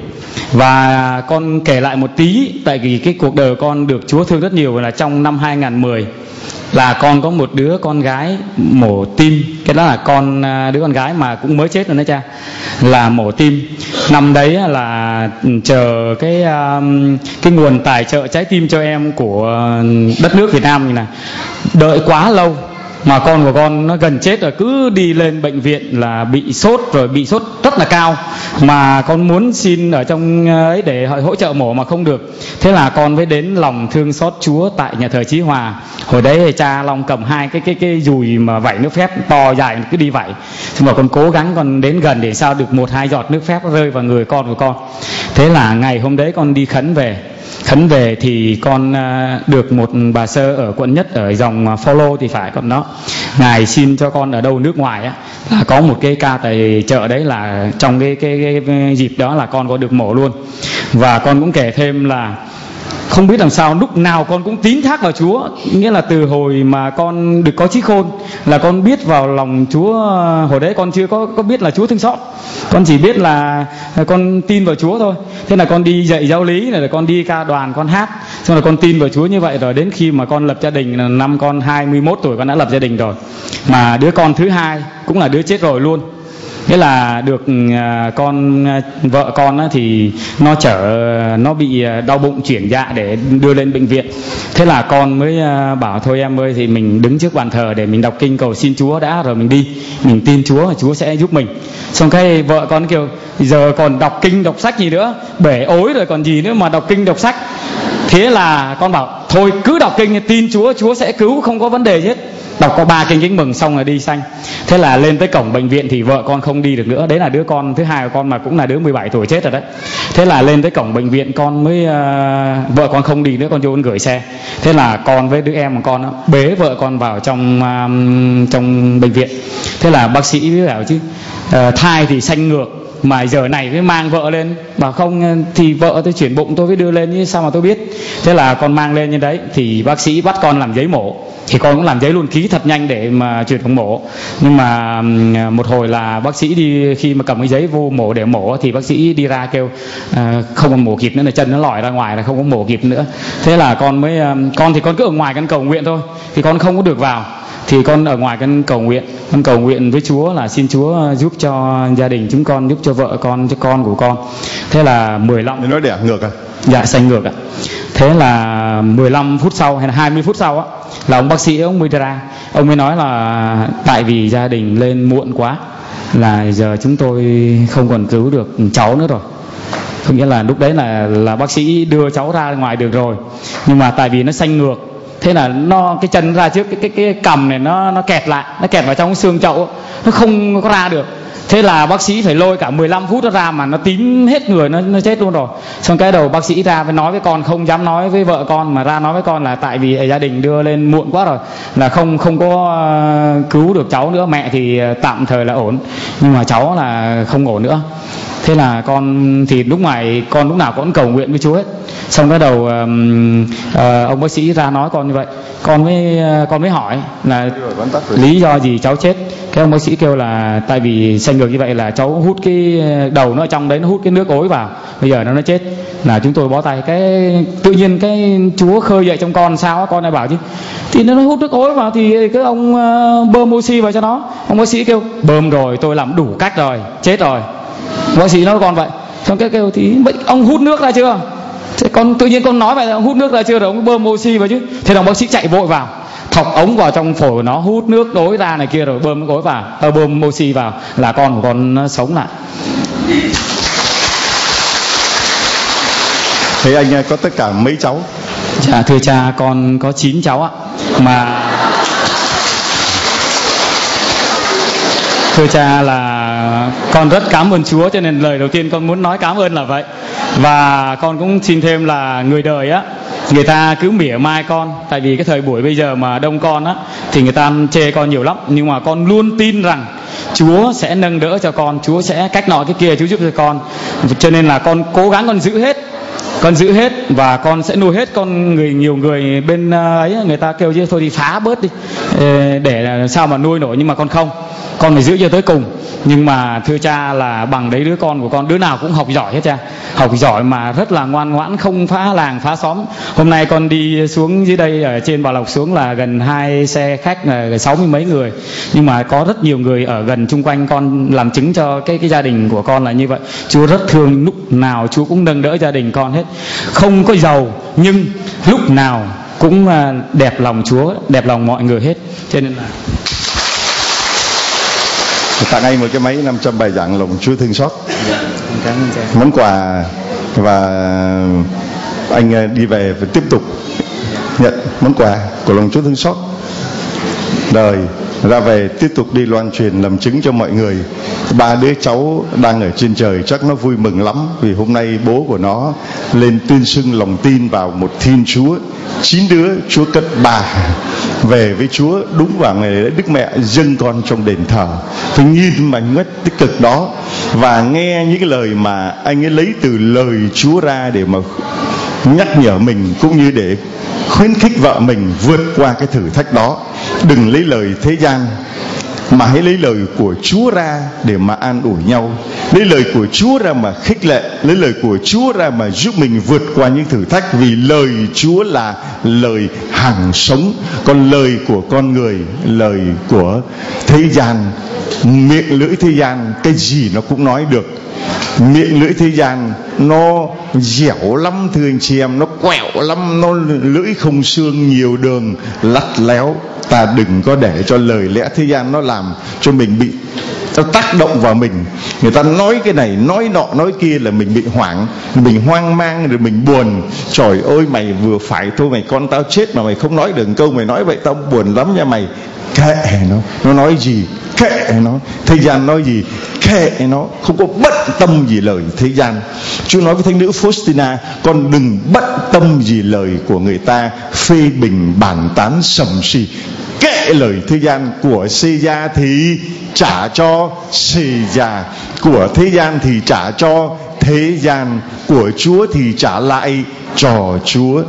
Và con kể lại một tí, tại vì cái cuộc đời con được Chúa thương rất nhiều. Là trong năm hai không một không là con có một đứa con gái mổ tim. Cái đó là con đứa con gái mà cũng mới chết rồi đó cha, là mổ tim. Năm đấy là chờ cái cái nguồn tài trợ trái tim cho em của đất nước Việt Nam này, đợi quá lâu mà con của con nó gần chết rồi, cứ đi lên bệnh viện là bị sốt, rồi bị sốt rất là cao, mà con muốn xin ở trong ấy để hỗ trợ mổ mà không được. Thế là con mới đến lòng thương xót Chúa tại nhà thờ Chí Hòa. Hồi đấy thì cha Long cầm hai cái cái cái dùi mà vẩy nước phép to dài, cứ đi vẩy, nhưng mà con cố gắng con đến gần để sao được một hai giọt nước phép rơi vào người con của con. Thế là ngày hôm đấy con đi khấn về. Khấn về thì con được một bà sơ ở quận Nhất, ở dòng Follow thì phải, còn đó ngài xin cho con ở đâu nước ngoài á, là có một cái ca tài trợ đấy, là trong cái, cái, cái dịp đó là con có được mổ luôn. Và con cũng kể thêm là không biết làm sao lúc nào con cũng tín thác vào Chúa. Nghĩa là từ hồi mà con được có trí khôn là con biết vào lòng Chúa. Hồi đấy con chưa có, có biết là Chúa thương xót, con chỉ biết là con tin vào Chúa thôi. Thế là con đi dạy giáo lý này, là con đi ca đoàn, con hát, xong rồi con tin vào Chúa như vậy. Rồi đến khi mà con lập gia đình là năm con hai mươi mốt tuổi, con đã lập gia đình rồi. Mà đứa con thứ hai cũng là đứa chết rồi luôn. Nghĩa là được con vợ con á, thì nó chở nó bị đau bụng chuyển dạ để đưa lên bệnh viện. Thế là con mới bảo thôi em ơi, thì mình đứng trước bàn thờ để mình đọc kinh cầu xin Chúa đã, rồi mình đi, mình tin Chúa, Chúa sẽ giúp mình. Xong cái vợ con kêu giờ còn đọc kinh đọc sách gì nữa, bể ối rồi còn gì nữa mà đọc kinh đọc sách. Thế là con bảo thôi cứ đọc kinh, tin Chúa, Chúa sẽ cứu, không có vấn đề gì hết. Đọc có ba kinh kính mừng xong là đi xanh. Thế là lên tới cổng bệnh viện thì vợ con không đi được nữa. Đấy là đứa con thứ hai của con, mà cũng là đứa mười bảy tuổi chết rồi đấy. Thế là lên tới cổng bệnh viện con mới uh, vợ con không đi nữa, con vô con gửi xe. Thế là con với đứa em của con đó, bế vợ con vào trong uh, trong bệnh viện. Thế là bác sĩ mới bảo chứ uh, thai thì sanh ngược, mà giờ này mới mang vợ lên. Bảo không thì vợ tôi chuyển bụng tôi mới đưa lên, như sao mà tôi biết. Thế là con mang lên như đấy thì bác sĩ bắt con làm giấy mổ, thì con cũng làm giấy luôn, ký lý thật nhanh để mà chuyển phòng mổ. Nhưng mà một hồi là bác sĩ đi, khi mà cầm cái giấy vô mổ để mổ thì bác sĩ đi ra kêu à, không còn mổ kịp nữa, là chân nó lòi ra ngoài là không có mổ kịp nữa. Thế là con mới con thì con cứ ở ngoài căn cầu nguyện thôi, thì con không có được vào. Thì con ở ngoài căn cầu nguyện, con cầu nguyện với Chúa là xin Chúa giúp cho gia đình chúng con, giúp cho vợ con, cho con của con. Thế là mười lăm Nói đẻ ngược à? Dạ, sanh ngược ạ. Thế là mười lăm phút sau hay là hai mươi phút sau á, là ông bác sĩ ông mới ra, ông mới nói là tại vì gia đình lên muộn quá, là giờ chúng tôi không còn cứu được cháu nữa rồi. Có nghĩa là lúc đấy là là bác sĩ đưa cháu ra ngoài được rồi, nhưng mà tại vì nó sanh ngược, thế là nó cái chân ra trước, cái cái cái cằm này nó nó kẹt lại, nó kẹt vào trong cái xương chậu, nó không có ra được. Thế là bác sĩ phải lôi cả mười lăm phút nó ra, mà nó tím hết người, nó nó chết luôn rồi. Xong cái đầu bác sĩ ra phải nói với con, không dám nói với vợ con, mà ra nói với con là tại vì gia đình đưa lên muộn quá rồi, là không không có uh, cứu được cháu nữa. Mẹ thì tạm thời là ổn, nhưng mà cháu là không ổn nữa. Thế là con thì lúc ngoài con lúc nào cũng cầu nguyện với Chúa hết. Xong cái đầu um, uh, ông bác sĩ ra nói con như vậy, con mới uh, con mới hỏi là lý do gì cháu chết. Cái ông bác sĩ kêu là tại vì sanh ngược như vậy là cháu hút cái đầu nó ở trong đấy, nó hút cái nước ối vào, bây giờ nó nó chết, là chúng tôi bó tay. Cái tự nhiên cái Chúa khơi dậy trong con sao, con lại bảo chứ thì nó hút nước ối vào thì cái ông uh, bơm oxy vào cho nó. Ông bác sĩ kêu bơm rồi, tôi làm đủ cách rồi, chết rồi. Bác sĩ nói con vậy. Xong cái kêu thì ông hút nước ra chưa? Thế con tự nhiên con nói vậy là ông hút nước ra chưa, rồi ông bơm oxy vào chứ. Thế là bác sĩ chạy vội vào, thọc ống vào trong phổi của nó, hút nước ối ra này kia, rồi bơm ối vào, à, bơm oxy vào, là con của con nó sống lại. Thế anh có tất cả mấy cháu? Dạ thưa cha, con có chín cháu ạ. Mà thưa cha là con rất cảm ơn Chúa, cho nên lời đầu tiên con muốn nói cảm ơn là vậy. Và con cũng xin thêm là người đời á, người ta cứ mỉa mai con, tại vì cái thời buổi bây giờ mà đông con á thì người ta chê con nhiều lắm, nhưng mà con luôn tin rằng Chúa sẽ nâng đỡ cho con, Chúa sẽ cách nọ cái kia, Chúa giúp cho con. Cho nên là con cố gắng con giữ hết, con giữ hết và con sẽ nuôi hết con. Người nhiều người bên ấy người ta kêu chứ thôi thì phá bớt đi để làm sao mà nuôi nổi, nhưng mà con không, con phải giữ cho tới cùng. Nhưng mà thưa cha là bằng đấy đứa con của con đứa nào cũng học giỏi hết cha, học giỏi mà rất là ngoan ngoãn, không phá làng phá xóm. Hôm nay con đi xuống dưới đây ở trên Bảo Lộc xuống là gần hai xe khách là sáu mươi mấy người, nhưng mà có rất nhiều người ở gần chung quanh con làm chứng cho cái cái gia đình của con là như vậy. Chúa rất thương, lúc nào Chúa cũng nâng đỡ gia đình con hết, không có giàu nhưng lúc nào cũng đẹp lòng Chúa, đẹp lòng mọi người hết. Cho nên là tặng anh một cái máy năm trăm bài giảng lòng Chúa thương xót, cảm ơn cha. món quà, và anh đi về và tiếp tục nhận món quà của lòng Chúa thương xót. Đời ra về tiếp tục đi loan truyền làm chứng cho mọi người. Ba đứa cháu đang ở trên trời chắc nó vui mừng lắm, vì hôm nay bố của nó lên tuyên xưng lòng tin vào một Thiên Chúa. Chín đứa Chúa cất bà về với Chúa đúng vào ngày đấy Đức Mẹ dâng con trong đền thờ. Phải nhìn mảnh ngất tích cực đó và nghe những cái lời mà anh ấy lấy từ lời Chúa ra để mà nhắc nhở mình, cũng như để khuyến khích vợ mình vượt qua cái thử thách đó. Đừng lấy lời thế gian, mà hãy lấy lời của Chúa ra để mà an ủi nhau, lấy lời của Chúa ra mà khích lệ, lấy lời của Chúa ra mà giúp mình vượt qua những thử thách. Vì lời Chúa là lời hằng sống, còn lời của con người, lời của thế gian, miệng lưỡi thế gian cái gì nó cũng nói được. Miệng lưỡi thế gian nó dẻo lắm thưa anh chị em, nó quẹo lắm, nó lưỡi không xương, nhiều đường lắt léo. Ta đừng có để cho lời lẽ thế gian nó làm cho mình bị, nó tác động vào mình. Người ta nói cái này, nói nọ, nói kia là mình bị hoảng, mình hoang mang, rồi mình buồn. Trời ơi, mày vừa phải thôi, mày con tao chết mà mày không nói được câu, mày nói vậy tao buồn lắm nha mày. Kệ nó, nó nói gì kệ nó, thế gian nói gì kệ nó, không có bận tâm gì lời thế gian. Chúa nói với thánh nữ Faustina, con đừng bận tâm gì lời của người ta phê bình bàn tán sầm xì. Kệ lời thế gian, của xê gia thì trả cho xê gia, của thế gian thì trả cho thế gian, của Chúa thì trả lại cho Chúa.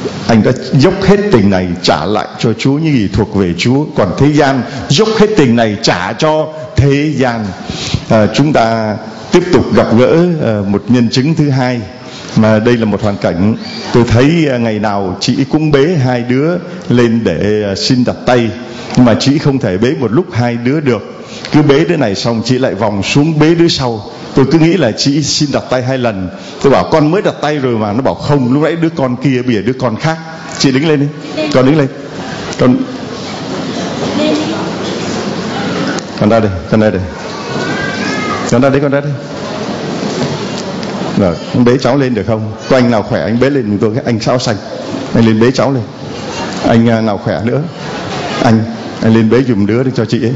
anh đã dốc hết tình này trả lại cho Chúa những gì thuộc về Chúa. Còn thế gian dốc hết tình này trả cho thế gian. À, chúng ta tiếp tục gặp gỡ à, một nhân chứng thứ hai, mà đây là một hoàn cảnh tôi thấy à, ngày nào chị cũng bế hai đứa lên để à, xin đặt tay, nhưng mà chị không thể bế một lúc hai đứa được. Cứ bế đứa này xong chị lại vòng xuống bế đứa sau. Tôi cứ nghĩ là chị xin đặt tay hai lần. Tôi bảo con mới đặt tay rồi mà. Nó bảo không, lúc nãy đứa con kia bây giờ đứa con khác. Chị đứng lên đi, con đứng lên, con con ra đây, con ra đây, con ra đây, con ra đây. Rồi, anh bế cháu lên được không? Có anh nào khỏe anh bế lên, tôi anh áo xanh, anh lên bế cháu lên. Anh nào khỏe nữa, anh anh lên bế giùm đứa để cho chị ấy.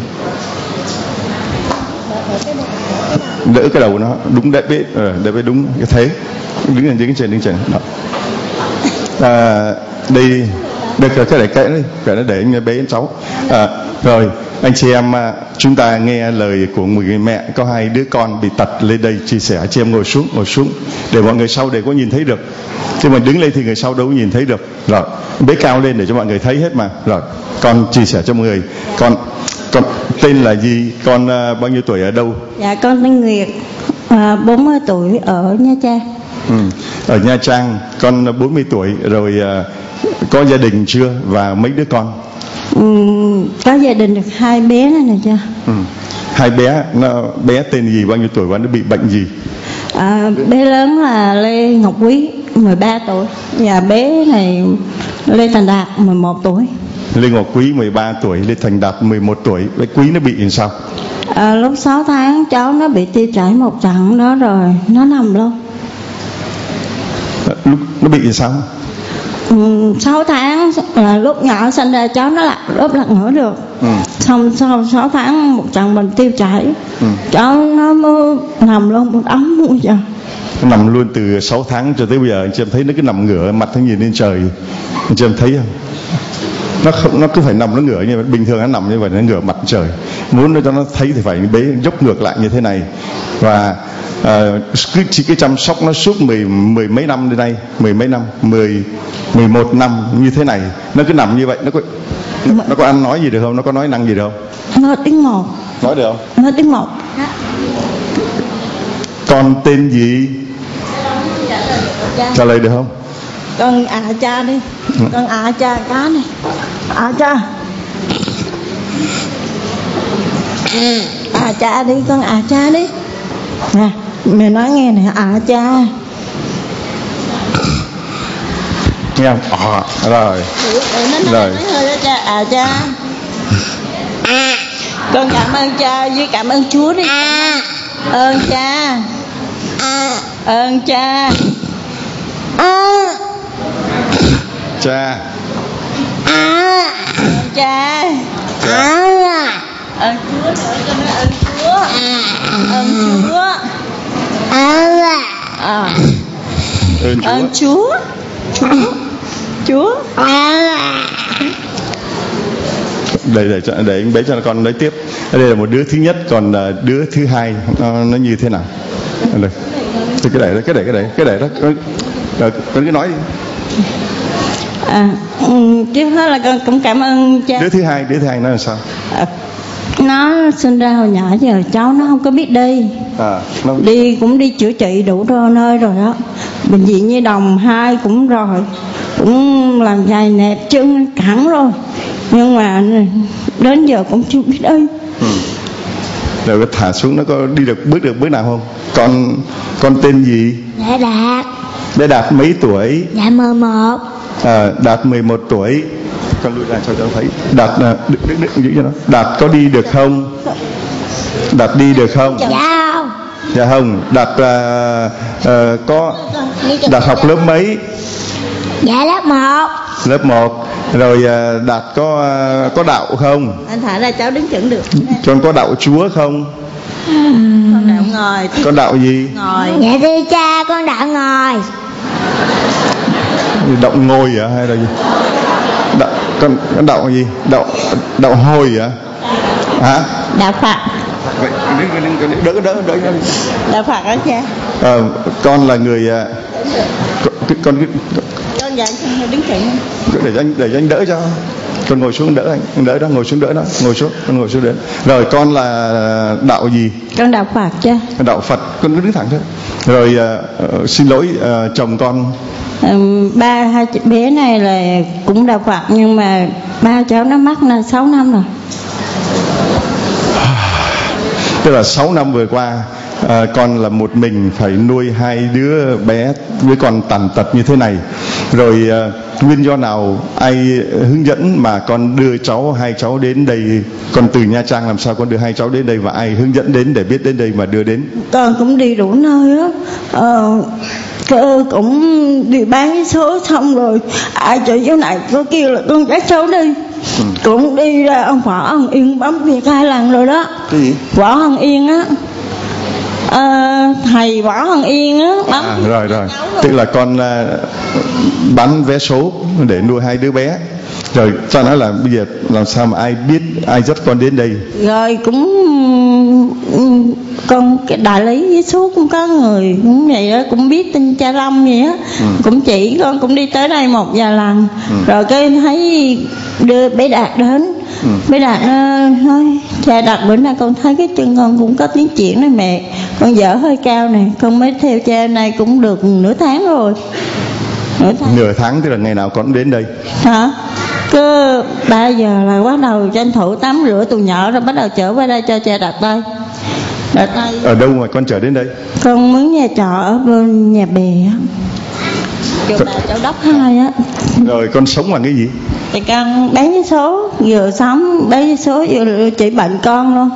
Đỡ cái đầu nó đúng để bế, để bế đúng cái thế. Đứng lên, đứng trên, đứng trên. Đó. À, đây được rồi, cái này cái đấy, cái đó để anh bế cháu. À, rồi anh chị em, chúng ta nghe lời của một người mẹ có hai đứa con bị tật lên đây chia sẻ. Chị em ngồi xuống, ngồi xuống để mọi người sau để có nhìn thấy được. Chứ mà đứng lên thì người sau đâu có nhìn thấy được. Rồi bế cao lên để cho mọi người thấy hết mà. Rồi con chia sẻ cho mọi người. Con con tên là gì? Con uh, bao nhiêu tuổi, ở đâu? Dạ con tên Nguyệt, uh, bốn mươi tuổi, ở Nha Trang. Ừ, ở Nha Trang. Con bốn mươi tuổi rồi, uh, có gia đình chưa và mấy đứa con? Ừ, có gia đình được hai bé này nè cha. Ừ. Hai bé, nó bé tên gì, bao nhiêu tuổi và nó bị bệnh gì? À, bé lớn là Lê Ngọc Quý, mười ba tuổi, và bé này Lê Thành Đạt, mười một tuổi. Lê Ngọc Quý mười ba tuổi, Lê Thành Đạt mười một tuổi. Bé Quý nó bị làm sao? À, lúc sáu tháng cháu nó bị tiêu chảy một trận đó rồi nó nằm luôn. Lúc nó bị làm sao? Ừ, sáu tháng là lúc nhỏ sinh ra cháu nó lật lớp lật ngửa được. Ừ. Xong sau sáu tháng một trận mình tiêu chảy, ừ. cháu nó mới nằm luôn một ấm luôn trời. Nó nằm luôn từ sáu tháng cho tới bây giờ. Anh chị em thấy nó cứ nằm ngửa, mặt nó nhìn lên trời. Anh chị em thấy không? Nó không, nó cứ phải nằm nó ngửa như vậy. Bình thường nó nằm như vậy, nó ngửa mặt trời. Muốn nó cho nó thấy thì phải bế dốc ngược lại như thế này. Và à, cứ chỉ cái chăm sóc nó suốt mười mười mấy năm đến đây, mười mấy năm, mười mười một năm như thế này. Nó cứ nằm như vậy. Nó có nó, nó có ăn nói gì được không? Nó có nói năng gì được không? Nói tiếng một. Nói được không? Nói tiếng một. Con tên gì? Trả lời được không? Con à cha đi. Ừ. Con à cha cá này. À cha. À cha đi, con à cha đi. Nè, mẹ nói nghe nè, à cha. Nghe không? À, rồi. Rồi. Cha, à cha. Con cảm ơn cha với cảm ơn Chúa đi. Ơn cha. Ơn cha. Cha. Ơn cha. Ơn Chúa, cho nó ơn Chúa. Ơn Chúa. À. Ơn Chúa. Ơn Chúa. Chúa. Chúa. Để để cho, để anh bé cho con nói tiếp. Đây là một đứa thứ nhất, còn đứa thứ hai nó, nó như thế nào? Đây. Thì cái đấy, cái đấy, cái đấy, cái đấy đó. Rồi, con cứ nói đi. À, trước hết là con cũng cảm ơn cha. Đứa thứ hai, đứa thứ hai nó làm sao? À, nó sinh ra hồi nhỏ giờ cháu nó không có biết đi. À, nó... đi cũng đi chữa trị đủ nơi rồi đó. Bệnh viện Nhi Đồng hai cũng rồi, cũng làm dài nẹp chân cẳng rồi, nhưng mà đến giờ cũng chưa biết đi. Ừ. Rồi thả xuống nó có đi được bước được bước nào không? Con con tên gì? Dạ Đạt. Bé Đạt mấy tuổi? Dạ mười một. À, Đạt mười một tuổi. Con lui ra cho cháu thấy. Đạt đứng đứng đứng giữ cho nó. Đạt có đi được không? Đạt đi được không? Dạ không. Dạ không. Đạt uh, uh, có Đạt học lớp mấy? Dạ lớp một. Lớp một. Rồi uh, Đạt có uh, có đạo không? Anh thả ra cháu đứng chững được. Con có đạo Chúa không? Con đạo ngồi. Con đạo gì? Ngồi. Dạ thưa cha, con đạo ngồi. Đạo ngồi hả hay là gì? Đạo, con, con đạo gì? Đạo đạo hồi hả? Hả? Đạo Phật. Vậy đỡ đỡ đỡ đỡ. Đạo Phật đó cha. À, con là người con con, con dạ đứng chị để cho anh để cho anh đỡ cho. Con ngồi xuống đỡ anh, anh đỡ đó, ngồi xuống đỡ đó, ngồi xuống, con ngồi xuống đỡ. Rồi con là đạo gì? Con đạo Phật chứ. Đạo Phật, con cứ đứng thẳng thôi. Rồi uh, xin lỗi uh, chồng con. Um, ba hai bé này là cũng đạo Phật nhưng mà ba cháu nó mắc là sáu năm rồi. Tức là sáu năm vừa qua à, con là một mình phải nuôi hai đứa bé với con tàn tật như thế này. Rồi à, nguyên do nào, ai hướng dẫn mà con đưa cháu hai cháu đến đây? Con từ Nha Trang làm sao con đưa hai cháu đến đây, và ai hướng dẫn đến để biết đến đây mà đưa đến? Con cũng đi đủ nơi á. Ờ, cơ cũng đi bán cái số xong rồi ai chạy chỗ này có kêu là con dắt cháu đi. Ừ. Cũng đi ra ông Võ Hân Yên bấm việc hai lần rồi đó. Cái gì? Võ Hân Yên á. À, thầy Võ Hân Yên á bấm. À, rồi rồi. Tức là con uh, bán vé số để nuôi hai đứa bé. Rồi cho nói là bây giờ làm sao mà ai biết, ai dắt con đến đây? Rồi cũng con cái đại lý với số cũng có người cũng vậy đó, cũng biết tin Cha Long vậy á. Ừ. Cũng chỉ con cũng đi tới đây một vài lần. Ừ. Rồi cái thấy đưa bé Đạt đến. Ừ. Bé Đạt nói cha Đạt bữa nay con thấy cái chân con cũng có tiến triển này mẹ, con dở hơi cao này, con mới theo cha này cũng được nửa tháng rồi. Nửa tháng, nửa tháng tức là ngày nào con cũng đến đây hả? Cứ ba giờ là bắt đầu tranh thủ tắm rửa tụi nhỏ rồi bắt đầu chở qua đây cho cha Đạt đây. Đạt đây. Ở đâu mà con chở đến đây? Con mướn nhà trọ ở bên Nhà Bè á, chỗ bà chỗ Đốc hai á. Rồi con sống bằng cái gì? Thì con bán vé số, vừa sống bán vé số vừa chỉ bệnh con luôn.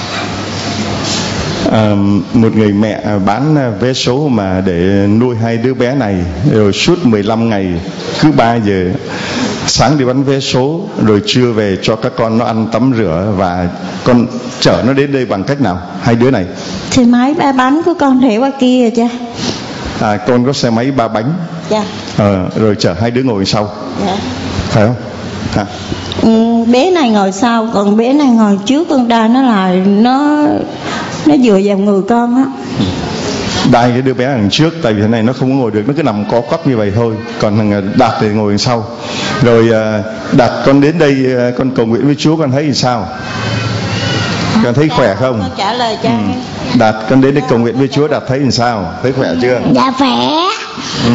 À, một người mẹ bán vé số mà để nuôi hai đứa bé này, rồi suốt mười lăm ngày cứ ba giờ sáng đi bán vé số, rồi trưa về cho các con nó ăn tắm rửa, và con chở nó đến đây bằng cách nào? Hai đứa này xe máy ba bánh của con để qua kia cha. À, con có xe máy ba bánh. Dạ. À, rồi chở hai đứa ngồi sau. Dạ. Phải không? À. Ừ, bé này ngồi sau, còn bé này ngồi trước, con đa nó là nó nó dựa vào người con á. Đai cái đứa bé đằng trước, tại vì thế này nó không có ngồi được, nó cứ nằm co quắp như vậy thôi. Còn thằng Đạt thì ngồi đằng sau. Rồi Đạt, con đến đây con cầu nguyện với Chúa, con thấy thì sao? Con thấy khỏe không? Con trả lời cha. Ừ. Đạt, con đến đây cầu nguyện với Chúa, Đạt thấy thì sao? Thấy khỏe chưa? Dạ khỏe. Ừ.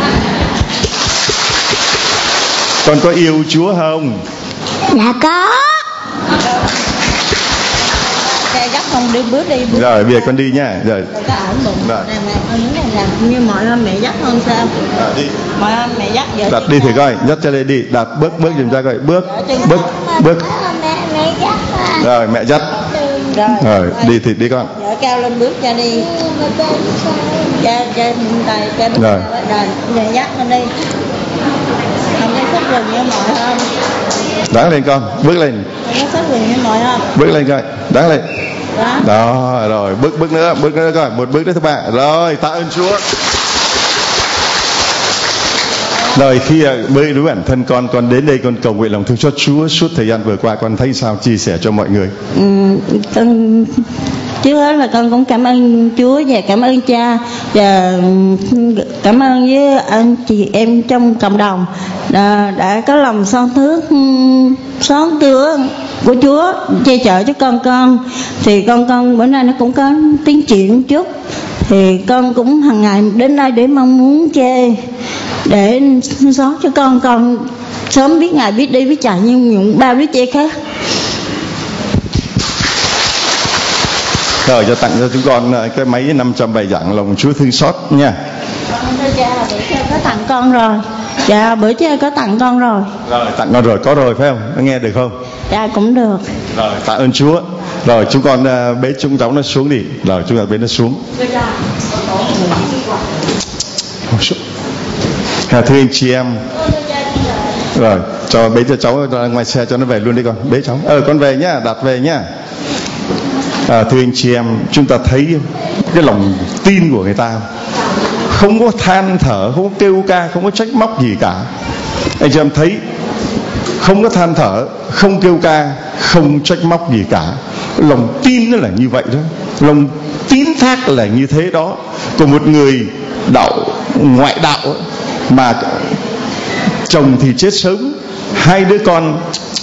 Con có yêu Chúa không? Dạ có. Cha dắt con đi bước đi. Bước rồi bây giờ con đi nha. Rồi. Có ổn bụng. Rồi. Này mẹ con này làm như mọi hôm mẹ dắt con sao? À, đi. Mọi hôm mẹ dắt vậy. Đạt đi thì coi, dắt cho đây đi. Đạt bước bước giùm ra coi, bước bước bước. Mẹ mẹ dắt. Rồi mẹ dắt. Rồi, rồi đi thì đi con. Dở cao lên bước cho đi. Cha cha tay cha. Rồi. Rồi mẹ dắt con đi. Không có sắp rừng như mọi hôm. Đáng lên con, bước lên. Không có sắp rừng như mọi hôm. Bước lên coi, đáng lên. Đó. Đó, rồi bước bước nữa, bước nữa coi, một bước nữa thứ ba. Rồi, tạ ơn Chúa. Rồi khi với đối bản thân con, con đến đây con cầu nguyện lòng thương cho Chúa suốt thời gian vừa qua, con thấy sao, chia sẻ cho mọi người? Ừ, con trước hết là con cũng cảm ơn Chúa và cảm ơn cha, và cảm ơn với anh chị em trong cộng đồng đã, đã có lòng son thước xót thương của Chúa che chở cho con con thì con con bữa nay nó cũng có tiến triển chút, thì con cũng hàng ngày đến đây để mong muốn cha để xót cho con con sớm biết ngày biết đi biết chạy như những bao đứa trẻ khác. Rồi cho tặng cho chúng con cái máy năm trăm bài giảng lòng Chúa thương xót nha. Thưa cha, bữa cha có tặng con rồi. Dạ bữa cha có tặng con rồi. Rồi tặng con rồi, có rồi phải không? Nó nghe được không? Dạ cũng được. Rồi tạ ơn Chúa. Rồi chúng con uh, bế chúng cháu nó xuống đi. Rồi chúng ta bế nó xuống. À, thưa anh chị em. Rồi cho bế cho cháu ra ngoài xe cho nó về luôn đi con. Bế cháu. Ờ con về nhá, Đạt về nhá. À, thưa anh chị em, chúng ta thấy cái lòng tin của người ta, không có than thở, không có kêu ca, không có trách móc gì cả. Anh chị em thấy không có than thở, không kêu ca, không trách móc gì cả. Lòng tin nó là như vậy đó, lòng tín thác là như thế đó của một người đạo ngoại đạo mà chồng thì chết sớm, hai đứa con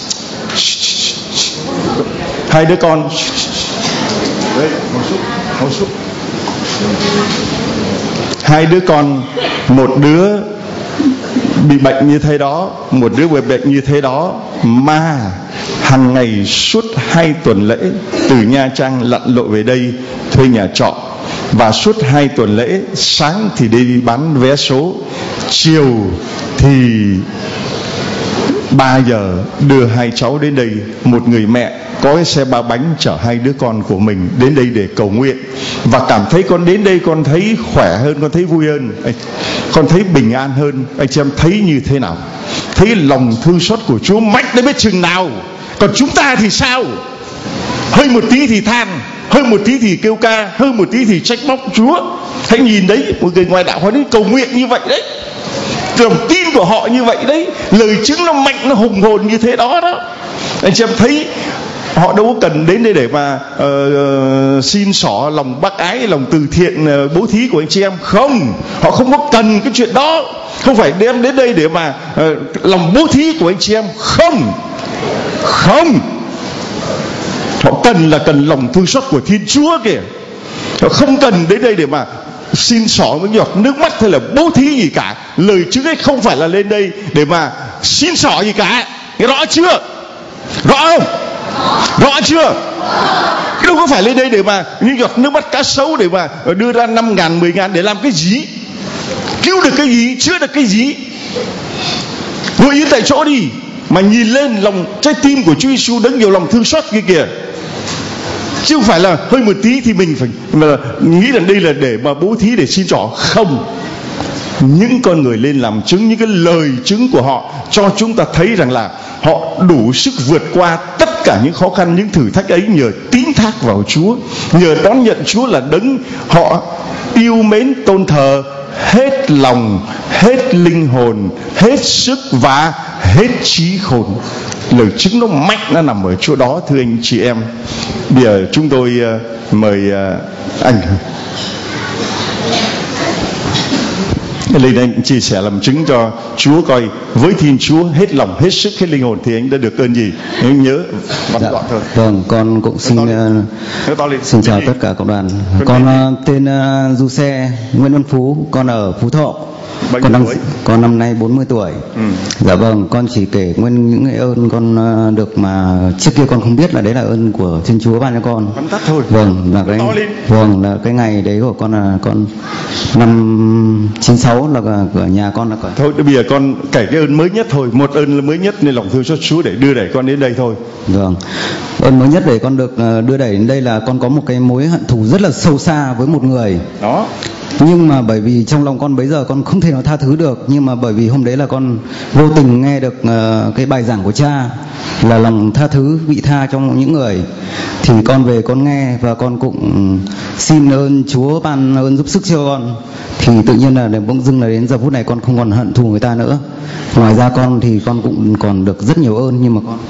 hai đứa con đấy, ngồi xuống, ngồi xuống. Hai đứa con, một đứa bị bệnh như thế đó, một đứa bị bệnh như thế đó, mà hàng ngày suốt hai tuần lễ từ Nha Trang lặn lội về đây thuê nhà trọ, và suốt hai tuần lễ sáng thì đi bán vé số, chiều thì ba giờ đưa hai cháu đến đây. Một người mẹ có cái xe ba bánh chở hai đứa con của mình đến đây để cầu nguyện, và cảm thấy con đến đây con thấy khỏe hơn, con thấy vui hơn, con thấy bình an hơn. Anh chị em thấy như thế nào? Thấy lòng thương xót của Chúa mạnh đến biết chừng nào. Còn chúng ta thì sao? Hơi một tí thì than, hơi một tí thì kêu ca, hơi một tí thì trách móc Chúa. Hãy nhìn đấy, một người ngoài đạo họ đến cầu nguyện như vậy đấy, lòng tin của họ như vậy đấy, lời chứng nó mạnh, nó hùng hồn như thế đó đó. Anh chị em thấy họ đâu có cần đến đây để mà uh, xin xỏ lòng bác ái, lòng từ thiện, uh, bố thí của anh chị em. Không, họ không có cần cái chuyện đó. Không phải đem đến đây để mà uh, lòng bố thí của anh chị em. Không, không, họ cần là cần lòng thương xót của Thiên Chúa kìa. Họ không cần đến đây để mà xin xỏ với giọt nước mắt hay là bố thí gì cả. Lời chứng ấy không phải là lên đây để mà xin xỏ gì cả. Nghe rõ chưa? Rõ không? Rõ chưa? Đâu có phải lên đây để mà như giọt nước mắt cá sấu để mà đưa ra năm ngàn, mười ngàn để làm cái gì? Cứu được cái gì? Chữa được cái gì? Ngồi yên tại chỗ đi, mà nhìn lên lòng trái tim của Chúa Giêsu đấng nhiều lòng thương xót kia kìa. Chứ không phải là hơi một tí thì mình phải mà nghĩ rằng đây là để mà bố thí, để xin trỏ. Không. Những con người lên làm chứng, những cái lời chứng của họ cho chúng ta thấy rằng là họ đủ sức vượt qua tất cả những khó khăn, những thử thách ấy nhờ tín thác vào Chúa, nhờ đón nhận Chúa là đấng họ yêu mến tôn thờ hết lòng, hết linh hồn, hết sức và hết trí khôn. Lời chứng nó mạnh, nó nằm ở chỗ đó, thưa anh chị em. Bây giờ chúng tôi uh, mời uh, anh lên đây anh chia sẻ làm chứng cho Chúa coi với Thiên Chúa hết lòng, hết sức, hết linh hồn thì anh đã được ơn gì. Anh nhớ văn dạ, đoạn thôi. Vâng, con cũng xin uh, xin chào tất cả cộng đoàn. Con uh, tên uh, Du Xe Nguyễn Văn Phú, con ở Phú Thọ. Con năm, con năm nay bốn mươi tuổi. Ừ. Dạ vâng, con chỉ kể nguyên những cái ơn con uh, được mà trước kia con không biết là đấy là ơn của Thiên Chúa ban cho con. Vắn tắt thôi. Vâng, là cái vâng là cái ngày đấy của con là con năm chín sáu là ở nhà con là cả. Thôi bây giờ con kể cái ơn mới nhất thôi, một ơn là mới nhất nên lòng thương xót Chúa để đưa đẩy con đến đây thôi. Vâng. Ơn mới nhất để con được đưa đẩy đến đây là con có một cái mối hận thù rất là sâu xa với một người. Đó. Nhưng mà bởi vì trong lòng con bấy giờ con không thể nào tha thứ được, nhưng mà bởi vì hôm đấy là con vô tình nghe được uh, cái bài giảng của cha là lòng tha thứ, vị tha trong những người, thì con về con nghe và con cũng xin ơn Chúa ban ơn giúp sức cho con, thì tự nhiên là bỗng dưng là đến giờ phút này con không còn hận thù người ta nữa. Ngoài ra con thì con cũng còn được rất nhiều ơn, nhưng mà con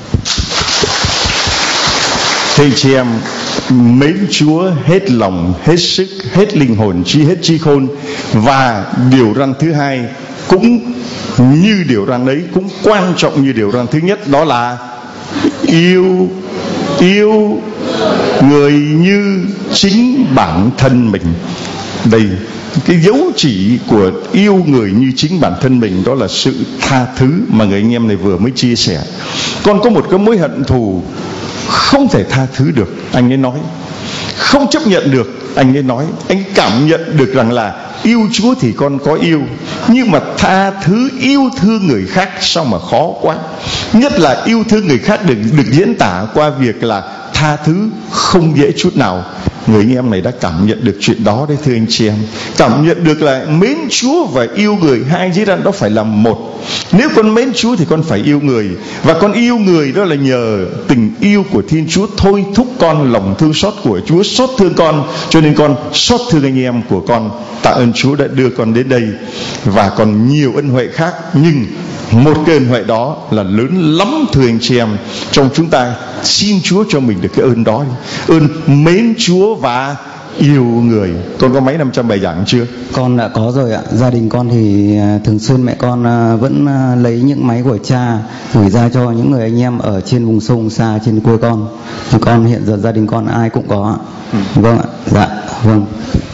thưa chị em, mến Chúa hết lòng, hết sức, hết linh hồn, trí hết trí khôn. Và điều răn thứ hai cũng như điều răn ấy, cũng quan trọng như điều răn thứ nhất, đó là yêu yêu người như chính bản thân mình. Đây, cái dấu chỉ của yêu người như chính bản thân mình đó là sự tha thứ mà người anh em này vừa mới chia sẻ. Con có một cái mối hận thù không thể tha thứ được, anh ấy nói. Không chấp nhận được, anh ấy nói. Anh cảm nhận được rằng là yêu Chúa thì con có yêu, nhưng mà tha thứ yêu thương người khác sao mà khó quá. Nhất là yêu thương người khác được, được diễn tả qua việc là tha thứ không dễ chút nào. Người anh em này đã cảm nhận được chuyện đó đấy, thưa anh chị em. Cảm nhận được là mến Chúa và yêu người, hai dưới răn đó phải là một. Nếu con mến Chúa thì con phải yêu người, và con yêu người đó là nhờ tình yêu của Thiên Chúa thôi thúc con, lòng thương xót của Chúa xót thương con, cho nên con xót thương anh em của con. Tạ ơn Chúa đã đưa con đến đây, và còn nhiều ân huệ khác, nhưng một cái ơn huệ đó là lớn lắm, thưa anh chị em. Trong chúng ta xin Chúa cho mình được cái ơn đó, ơn mến Chúa và yêu người. Con có mấy năm trăm bài giảng chưa? Con đã có rồi ạ. Gia đình con thì thường xuyên mẹ con vẫn lấy những máy của cha gửi ra cho những người anh em ở trên vùng sông xa trên quê con. Thì con hiện giờ gia đình con ai cũng có ạ. Ừ. Vâng ạ. Dạ vâng.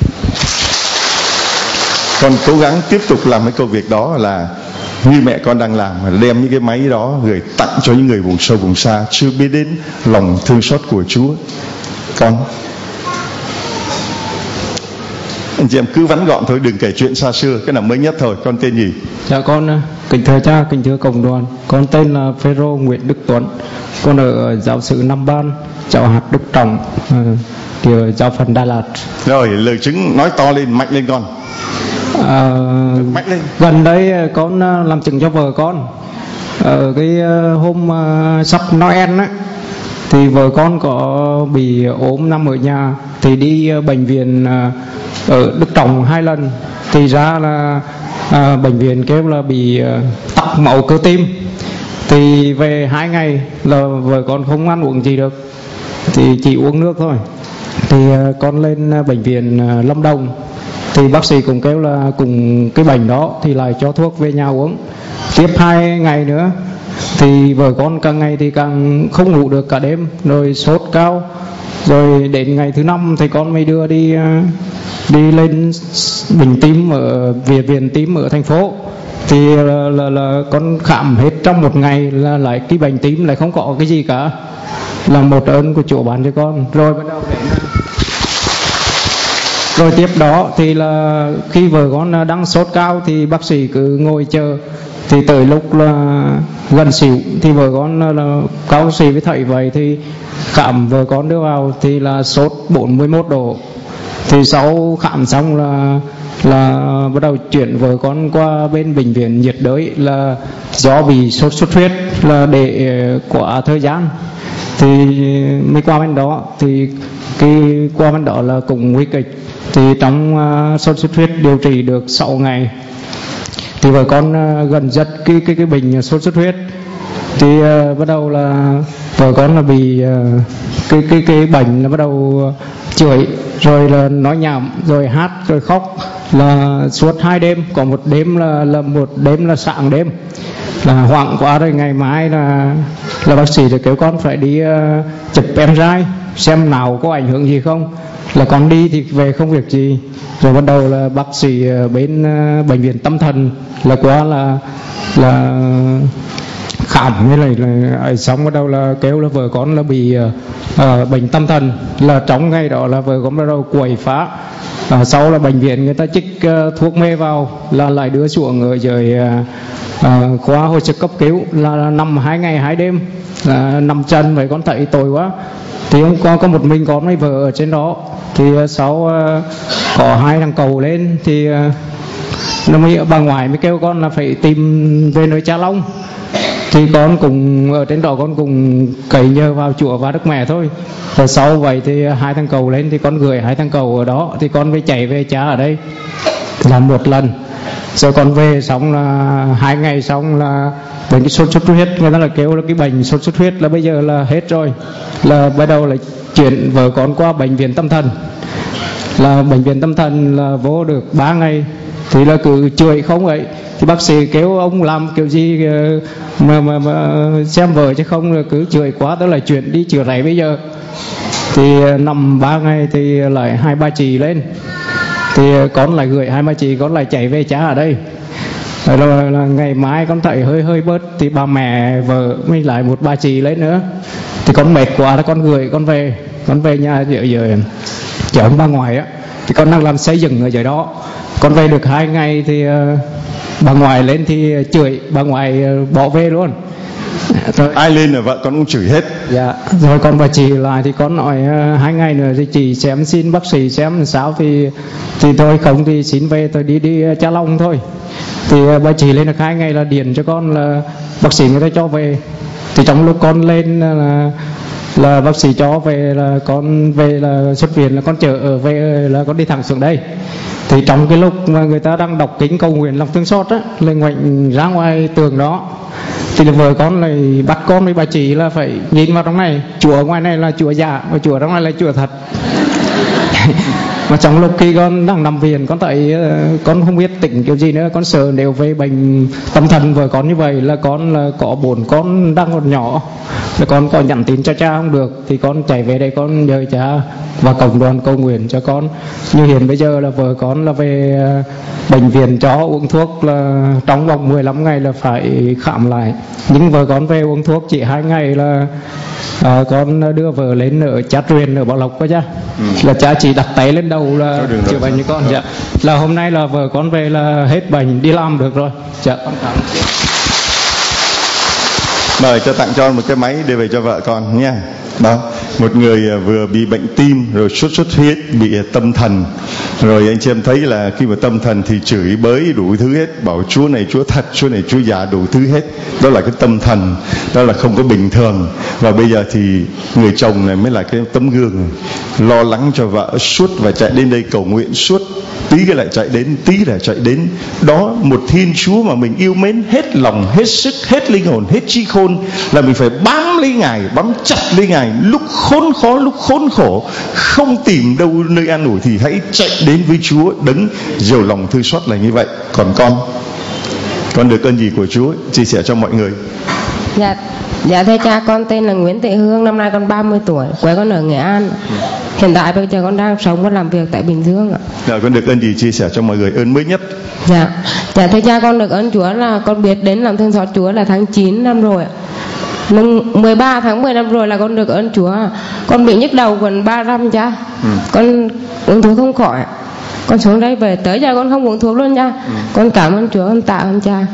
Con cố gắng tiếp tục làm cái công việc đó, là như mẹ con đang làm, đem những cái máy đó gửi tặng cho những người vùng sâu vùng xa chưa biết đến lòng thương xót của Chúa. Con anh chị em cứ vắn gọn thôi, đừng kể chuyện xa xưa, cái nào mới nhất thôi. Con tên gì? Dạ con kính thưa cha, kính thưa cộng đoàn, con tên là Phêrô Nguyễn Đức Tuấn, con ở giáo xứ Nam Ban, cháu hạt Đức Trọng, kiểu giáo phận Đà Lạt. Rồi lời chứng nói to lên, mạnh lên con. À, mạnh lên. Gần đây con làm chứng cho vợ con. Ở cái hôm sắp Noel á, thì vợ con có bị ốm nằm ở nhà, thì đi bệnh viện ở Đức Trọng hai lần, thì ra là à, bệnh viện kêu là bị tắc máu cơ tim. Thì về hai ngày là vợ con không ăn uống gì được, thì chỉ uống nước thôi. Thì con lên bệnh viện Lâm Đồng, thì bác sĩ cũng kêu là cùng cái bệnh đó thì lại cho thuốc về nhà uống. Tiếp hai ngày nữa thì vợ con càng ngày thì càng không ngủ được cả đêm, rồi sốt cao. Rồi đến ngày thứ năm thì con mới đưa đi đi lên bệnh tim ở viện viện tim ở thành phố. Thì là, là, là con khám hết trong một ngày là lại cái bệnh tim lại không có cái gì cả, là một ơn của Chúa ban cho con. Rồi bắt đầu đến rồi tiếp đó thì là khi vợ con đang sốt cao thì bác sĩ cứ ngồi chờ. Thì tới lúc là gần xỉu thì vợ con là cao bác sĩ với thầy vậy thì khám vợ con đưa vào thì là sốt bốn mươi mốt độ. Thì sau khám xong là là bắt đầu chuyển vợ con qua bên bệnh viện nhiệt đới, là do bị sốt xuất huyết là để quá thời gian thì mới qua bên đó. Thì cái qua bên đó là cũng nguy kịch. Thì trong uh, sốt xuất huyết điều trị được sáu ngày thì vợ con uh, gần giật cái cái cái bệnh sốt xuất huyết. Thì uh, bắt đầu là vợ con là bị uh, cái cái cái bệnh là bắt đầu uh, chửi, rồi là nói nhảm, rồi hát, rồi khóc, là suốt hai đêm. Có một đêm là là một đêm là sáng đêm là hoảng quá rồi. Ngày mai là là bác sĩ thì kêu con phải đi uh, chụp em rờ i xem nào có ảnh hưởng gì không. Là con đi thì về không việc gì. Rồi bắt đầu là bác sĩ bên uh, bệnh viện tâm thần là qua là là khám như này là xong, bắt đầu là kêu là vợ con là bị uh, uh, bệnh tâm thần. Là trong ngày đó là vợ con bắt đầu quậy phá. Uh, sau là bệnh viện người ta chích uh, thuốc mê vào, là lại đưa xuống ở dưới uh, uh, khoa hồi sức cấp cứu, là, là nằm hai ngày hai đêm, uh, nằm chân. Vậy con thấy tội quá. Thì hôm qua có một mình con với vợ ở trên đó. Thì uh, sau uh, có hai thằng cầu lên thì uh, nó mới bà ngoại mới kêu con là phải tìm về nơi Cha Long. Thì con cùng ở trên đó con cùng cậy nhờ vào Chúa và Đức Mẹ thôi. Rồi sau vậy thì hai thằng cầu lên thì con gửi hai thằng cầu ở đó, thì con mới chạy về cha ở đây làm một lần. Rồi con về xong là hai ngày xong là bệnh cái sốt xuất huyết, người ta là kêu là cái bệnh sốt xuất huyết là bây giờ là hết rồi, là bắt đầu là chuyển vợ con qua bệnh viện tâm thần. Là bệnh viện tâm thần là vô được ba ngày thì là cứ chửi không ấy. Thì bác sĩ kêu ông làm kiểu gì mà, mà, mà xem vợ chứ không là cứ chửi quá, tức là chuyển đi chữa rảy bây giờ. Thì nằm ba ngày thì lại hai ba chị lên, thì con lại gửi hai ba chị, con lại chạy về cha ở đây. Rồi là, là ngày mai con thấy hơi hơi bớt thì bà mẹ vợ mới lại một bà chị lên nữa. Thì con mệt quá thì con gửi con về, con về nhà ở dưới chợ ông bà ngoại á. Thì con đang làm xây dựng ở dưới đó. Con về được hai ngày thì uh, bà ngoại lên thì chửi, bà ngoại uh, bỏ về luôn. Rồi ai lên là vợ con cũng chửi hết. Dạ. Rồi con bà chị lại thì con nói uh, hai ngày nữa thì chị xem xin bác sĩ xem sao thì thì thôi, không thì xin về tôi đi đi uh, Cha Long thôi. Thì uh, bà chị lên được hai ngày là điện cho con là bác sĩ người ta cho về. Thì trong lúc con lên uh, là là bác sĩ cho về là con về là xuất viện, là con chở ở về là con đi thẳng xuống đây. Thì trong cái lúc mà người ta đang đọc kính cầu nguyện lòng thương xót á, lên ngoảnh ra ngoài tường đó thì là vợ con lại bắt con với bà chị là phải nhìn vào trong này, chùa ngoài này là chùa giả và chùa trong này là chùa thật. Mà trong lúc khi con đang nằm viện, con thấy con không biết tỉnh kiểu gì nữa. Con sợ nếu về bệnh tâm thần với con như vậy là con là có bốn con đang còn nhỏ, là con có nhắn tin cho cha không được, thì con chạy về đây con nhờ cha và cộng đoàn cầu nguyện cho con. Như hiện bây giờ là vợ con là về bệnh viện cho uống thuốc, là trong vòng mười lăm ngày là phải khám lại, nhưng vợ con về uống thuốc chỉ hai ngày là à, con đưa vợ lên ở Chát Truyền ở Bảo Lộc quá cha. Ừ. Là cha chỉ đặt tay lên đầu là chữa bệnh cho con. Dạ. Là hôm nay là vợ con về là hết bệnh, đi làm được rồi. Dạ. Mời cho tặng cho một cái máy để về cho vợ con nha. Đó, một người vừa bị bệnh tim, rồi sốt xuất huyết, bị tâm thần, rồi anh chị em thấy là khi mà tâm thần thì chửi bới đủ thứ hết, bảo Chúa này Chúa thật, Chúa này Chúa giả, đủ thứ hết. Đó là cái tâm thần, đó là không có bình thường. Và bây giờ thì người chồng này mới là cái tấm gương, lo lắng cho vợ suốt và chạy đến đây cầu nguyện suốt, tí cái lại chạy đến, tí lại chạy đến. Đó, một Thiên Chúa mà mình yêu mến hết lòng, hết sức, hết linh hồn, hết trí khôn, là mình phải bám lấy Ngài, bám chặt lấy Ngài. Lúc khốn khó, lúc khốn khổ, không tìm đâu nơi an ủi thì hãy chạy đến với Chúa đấng giàu lòng thương xót là như vậy. Còn con, con được ơn gì của Chúa chia sẻ cho mọi người? Dạ, dạ thưa cha, con tên là Nguyễn Thị Hương, năm nay con ba mươi tuổi, quê con ở Nghệ An. Hiện tại bây giờ con đang sống và làm việc tại Bình Dương ạ. Dạ, con được ơn gì chia sẻ cho mọi người, ơn mới nhất? Dạ, dạ thưa cha, con được ơn Chúa là con biết đến làm thương xót Chúa là tháng chín năm rồi ạ. mười ba tháng mười năm rồi là con được ơn Chúa. Con bị nhức đầu gần ba năm cha. Ừ. Con uống thuốc không khỏi. Con xuống đây về tới giờ con không uống thuốc luôn cha. Ừ. Con cảm ơn Chúa, con tạ ơn cha.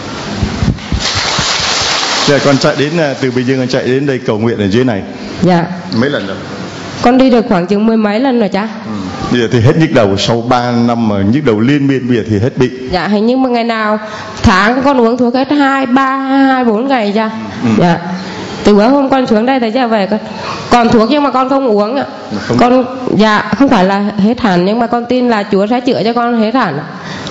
Dạ, con chạy đến từ Bình Dương, con chạy đến đây cầu nguyện ở dưới này. Dạ. Mấy lần rồi? Con đi được khoảng chừng mười mấy lần rồi cha. Ừ. Bây giờ thì hết nhức đầu, sau ba năm mà nhức đầu liên miên bây giờ thì hết bị. Dạ, hình như mà ngày nào tháng con uống thuốc hết hai ba hai bốn ngày cha. Ừ. Dạ. Từ bữa hôm con xuống đây tới giờ về con còn thuốc nhưng mà con không uống ạ. Không... Con dạ không phải là hết hẳn, nhưng mà con tin là Chúa sẽ chữa cho con hết hẳn.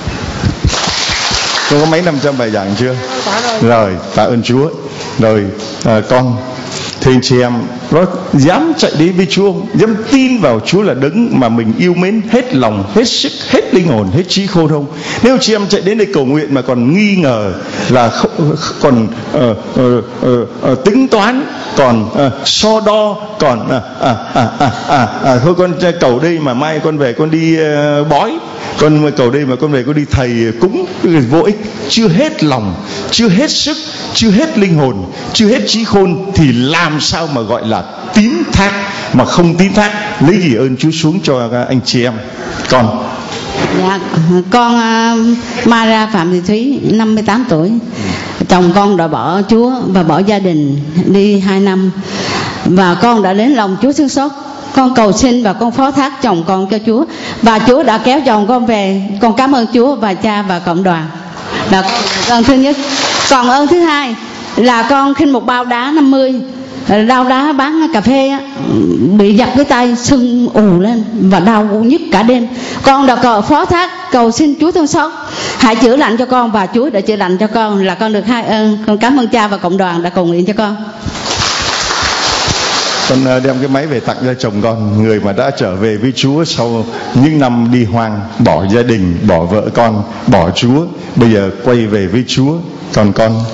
Con có mấy năm trăm bài giảng chưa? Rồi. Rồi, tạ ơn Chúa. Rồi à, con thưa anh chị em, nó dám chạy đến với Chúa, dám tin vào Chúa là đấng mà mình yêu mến hết lòng, hết sức, hết linh hồn, hết trí khôn không? Nếu chị em chạy đến đây cầu nguyện mà còn nghi ngờ, là không, còn uh, uh, uh, uh, tính toán, còn uh, so đo, còn uh, uh, uh, uh, uh, uh, thôi con cầu đây mà mai con về con đi uh, bói, con cầu đây mà con về con đi thầy cúng, vô ích. Chưa hết lòng, chưa hết sức, chưa hết linh hồn, chưa hết trí khôn thì làm sao mà gọi là tín thác? Mà không tín thác, lấy gì ơn Chúa xuống cho anh chị em. Con dạ, con uh, Maria Phạm Thị Thúy, năm mươi tám tuổi. Chồng con đã bỏ Chúa và bỏ gia đình đi hai năm, và con đã đến lòng Chúa thương xót. Con cầu xin và con phó thác chồng con cho Chúa, và Chúa đã kéo chồng con về. Con cảm ơn Chúa và cha và cộng đoàn. Là ơn thứ nhất. Còn ơn thứ hai là con khinh một bao đá năm mươi, đau đá bán cà phê á, bị giật cái tay, sưng ù lên và đau nhức cả đêm. Con đã cầu phó thác cầu xin Chúa thương xót hãy chữa lành cho con, và Chúa đã chữa lành cho con. Là con được hai ơn. Con cảm ơn cha và cộng đoàn đã cầu nguyện cho con. Con đem cái máy về tặng cho chồng con, người mà đã trở về với Chúa sau những năm đi hoang, bỏ gia đình, bỏ vợ con, bỏ Chúa, bây giờ quay về với Chúa. Còn con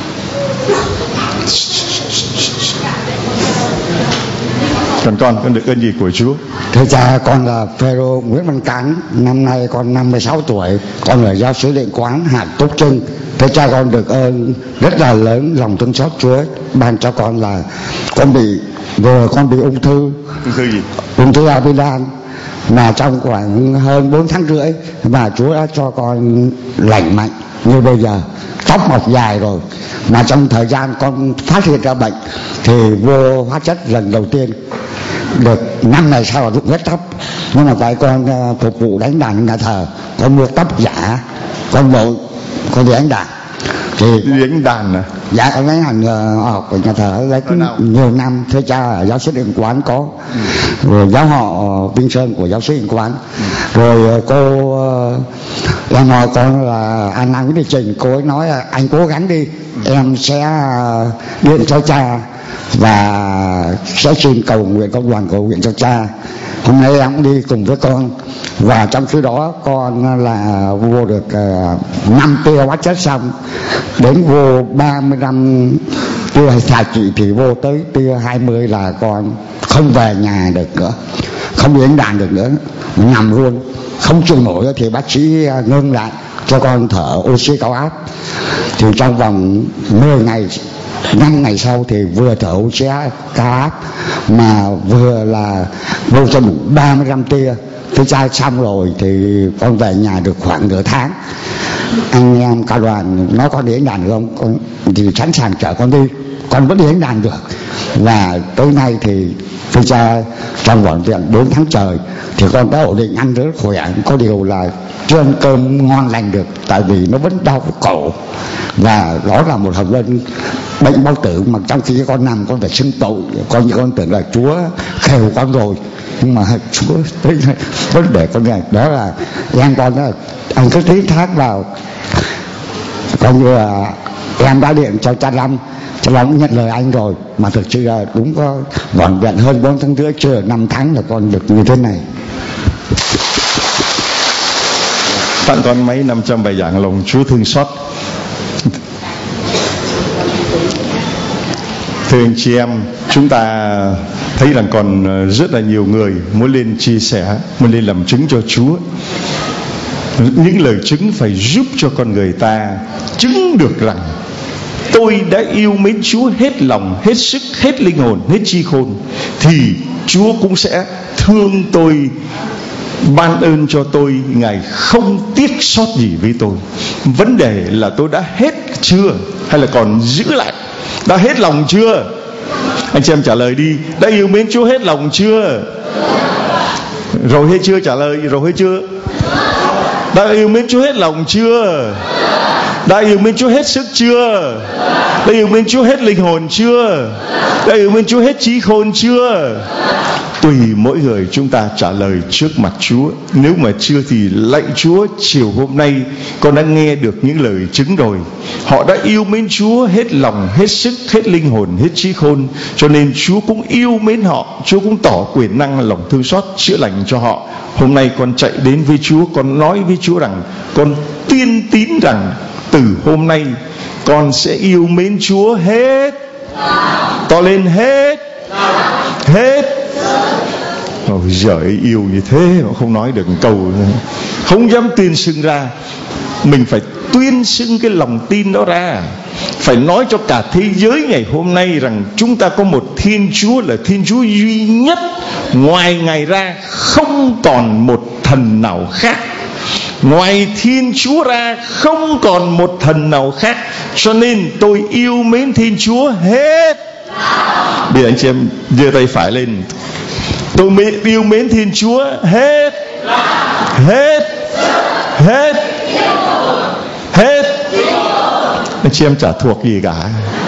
Còn con, con được ơn gì của Chúa? Thưa cha, con là Phêrô Nguyễn Văn Cán, năm nay con năm mươi sáu tuổi, con là giáo sứ Điện Quán, hạt Túc Trưng. Thưa cha, con được ơn rất là lớn, lòng thương xót Chúa ban cho con là con bị vừa con bị ung thư. Ung thư gì? Ung thư amidan, mà trong khoảng hơn bốn tháng rưỡi mà Chúa đã cho con lành mạnh như bây giờ, tóc mọc dài rồi. Mà trong thời gian con phát hiện ra bệnh thì vô hóa chất lần đầu tiên được năm ngày sau là rụng hết tóc. Nhưng mà tại con uh, phục vụ đánh đàn nhà thờ, con mua tóc giả, con vội con đi đánh đàn. Thì đi đánh đàn à? Dạ, con đánh đàn ở uh, nhà thờ đấy nhiều năm. Thưa cha, ở giáo sứ Điện Quán có, ừ. Rồi giáo họ uh, Vinh Sơn của giáo sứ Điện Quán, ừ. Rồi uh, cô uh, em nói con là An Nam Nguyễn Thị Trình, cô ấy nói là anh cố gắng đi, ừ. Em sẽ uh, điện cho cha và sẽ xin cầu nguyện, công đoàn cầu nguyện cho cha Hôm nay em cũng đi cùng với con, và trong khi đó con là vô được uh, năm tia hóa chất xong, đến vô ba mươi lăm tia xạ trị thì vô tới tia hai mươi là con không về nhà được nữa, không đến đàn được nữa, nằm luôn không chịu nổi. Thì bác sĩ ngưng lại cho con thở oxy cao áp. Thì trong vòng mười ngày, năm ngày sau thì vừa thở oxy cao áp mà vừa là vô cho đủ ba mươi lăm tia. Thế cha xong rồi thì con về nhà được khoảng nửa tháng. Anh em cả đoàn nói con đi đánh đàn được không? Con thì sẵn sàng chở con đi, con vẫn đi đánh đàn được. Và tối nay thì tôi cha trong vòng viện bốn tháng trời thì con đã ổn định, ăn rất khỏe. Có điều là chưa ăn cơm ngon lành được, tại vì nó vẫn đau cổ, và đó là một hồng nhân bệnh bao tử. Mà trong khi con nằm con phải xưng tội, con như con tưởng là Chúa khều con rồi, nhưng mà Chúa tới vấn đề con này đó là em con đó, anh cứ tí thác vào coi như là em đã điện cho cha Lâm, cha Lâm cũng nhận lời anh rồi. Mà thực sự là đúng có vỏn vẹn hơn bốn tháng rưỡi, chưa năm tháng là con được như thế này. Tặng con mấy năm trăm bài giảng lòng Chúa thương xót. Thưa anh chị em, chúng ta thấy rằng còn rất là nhiều người muốn lên chia sẻ, muốn lên làm chứng cho Chúa. Những lời chứng phải giúp cho con người ta chứng được rằng tôi đã yêu mến Chúa hết lòng, hết sức, hết linh hồn, hết trí khôn, thì Chúa cũng sẽ thương tôi, ban ơn cho tôi. Ngài không tiếc sót gì với tôi. Vấn đề là tôi đã hết chưa, hay là còn giữ lại? Đã hết lòng chưa? Anh chị em trả lời đi. Đã yêu mến Chúa hết lòng chưa? Rồi hay chưa? Trả lời rồi hay chưa? Đã yêu mến Chúa hết lòng chưa? Đã yêu mến Chúa hết sức chưa? Đã yêu mến Chúa hết linh hồn chưa? Đã yêu mến Chúa hết trí khôn chưa? Tùy mỗi người chúng ta trả lời trước mặt Chúa. Nếu mà chưa thì lạy Chúa, chiều hôm nay con đã nghe được những lời chứng rồi. Họ đã yêu mến Chúa hết lòng, hết sức, hết linh hồn, hết trí khôn, cho nên Chúa cũng yêu mến họ. Chúa cũng tỏ quyền năng lòng thương xót chữa lành cho họ. Hôm nay con chạy đến với Chúa, con nói với Chúa rằng con tuyên tín rằng từ hôm nay con sẽ yêu mến Chúa hết. To lên hết. Hết. Ôi giời, yêu như thế mà không nói được một câu nữa. Không dám tuyên xưng ra. Mình phải tuyên xưng cái lòng tin đó ra, phải nói cho cả thế giới ngày hôm nay rằng chúng ta có một Thiên Chúa là Thiên Chúa duy nhất. Ngoài Ngài ra không còn một thần nào khác. Ngoài Thiên Chúa ra không còn một thần nào khác. Cho nên tôi yêu mến Thiên Chúa hết. Bây giờ anh chị em giơ tay phải lên. Tôi yêu mến Thiên Chúa hết. Hết. Hết. Hết. Anh chị em chả thuộc gì cả.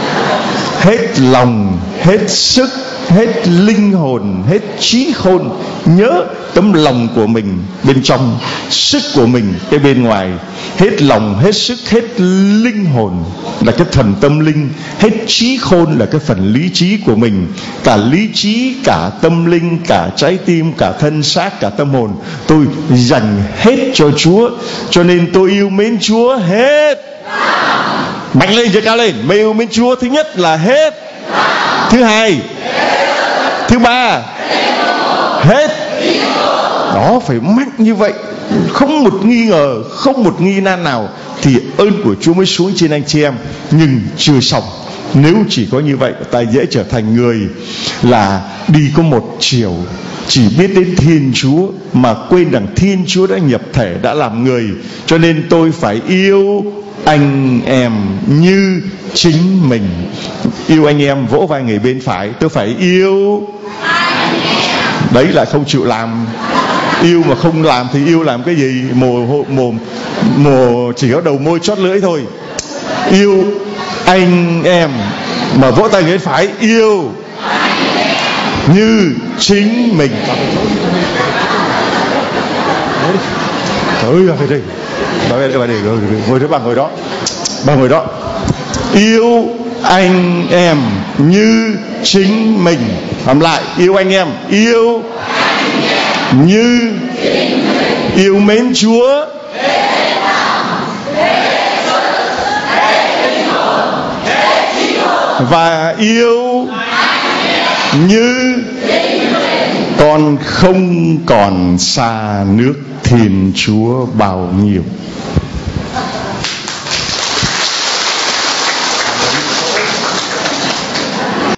Hết lòng, hết sức, hết linh hồn, hết trí khôn. Nhớ tấm lòng của mình bên trong, sức của mình cái bên ngoài. Hết lòng, hết sức, hết linh hồn là cái phần tâm linh, hết trí khôn là cái phần lý trí của mình. Cả lý trí, cả tâm linh, cả trái tim, cả thân xác, cả tâm hồn tôi dành hết cho Chúa. Cho nên tôi yêu mến Chúa hết. Mạnh lên, giơ cao lên. Mày yêu mến Chúa thứ nhất là hết. Thứ hai, thứ ba, hết. Đó, phải mạnh như vậy, không một nghi ngờ, không một nghi nan nào, thì ơn của Chúa mới xuống trên anh chị em. Nhưng chưa xong. Nếu chỉ có như vậy, ta dễ trở thành người là đi có một chiều, chỉ biết đến Thiên Chúa mà quên rằng Thiên Chúa đã nhập thể, đã làm người. Cho nên tôi phải yêu anh em như chính mình. Yêu anh em, vỗ vai người bên phải. Tôi phải yêu anh em. Đấy lại không chịu làm. Yêu mà không làm thì yêu làm cái gì? Mồm mồm mồm chỉ có đầu môi chót lưỡi thôi. Yêu anh em mà vỗ tay người bên phải. Yêu như chính mình. Trời ơi, phải đây. Bà đây, bà đây, ngồi đó, bà ngồi đó. Bà ngồi đó. Yêu anh em như chính mình. Làm lại, yêu anh em, yêu anh em như yêu mến Chúa và yêu như con không còn xa nước Thiên Chúa bao nhiêu.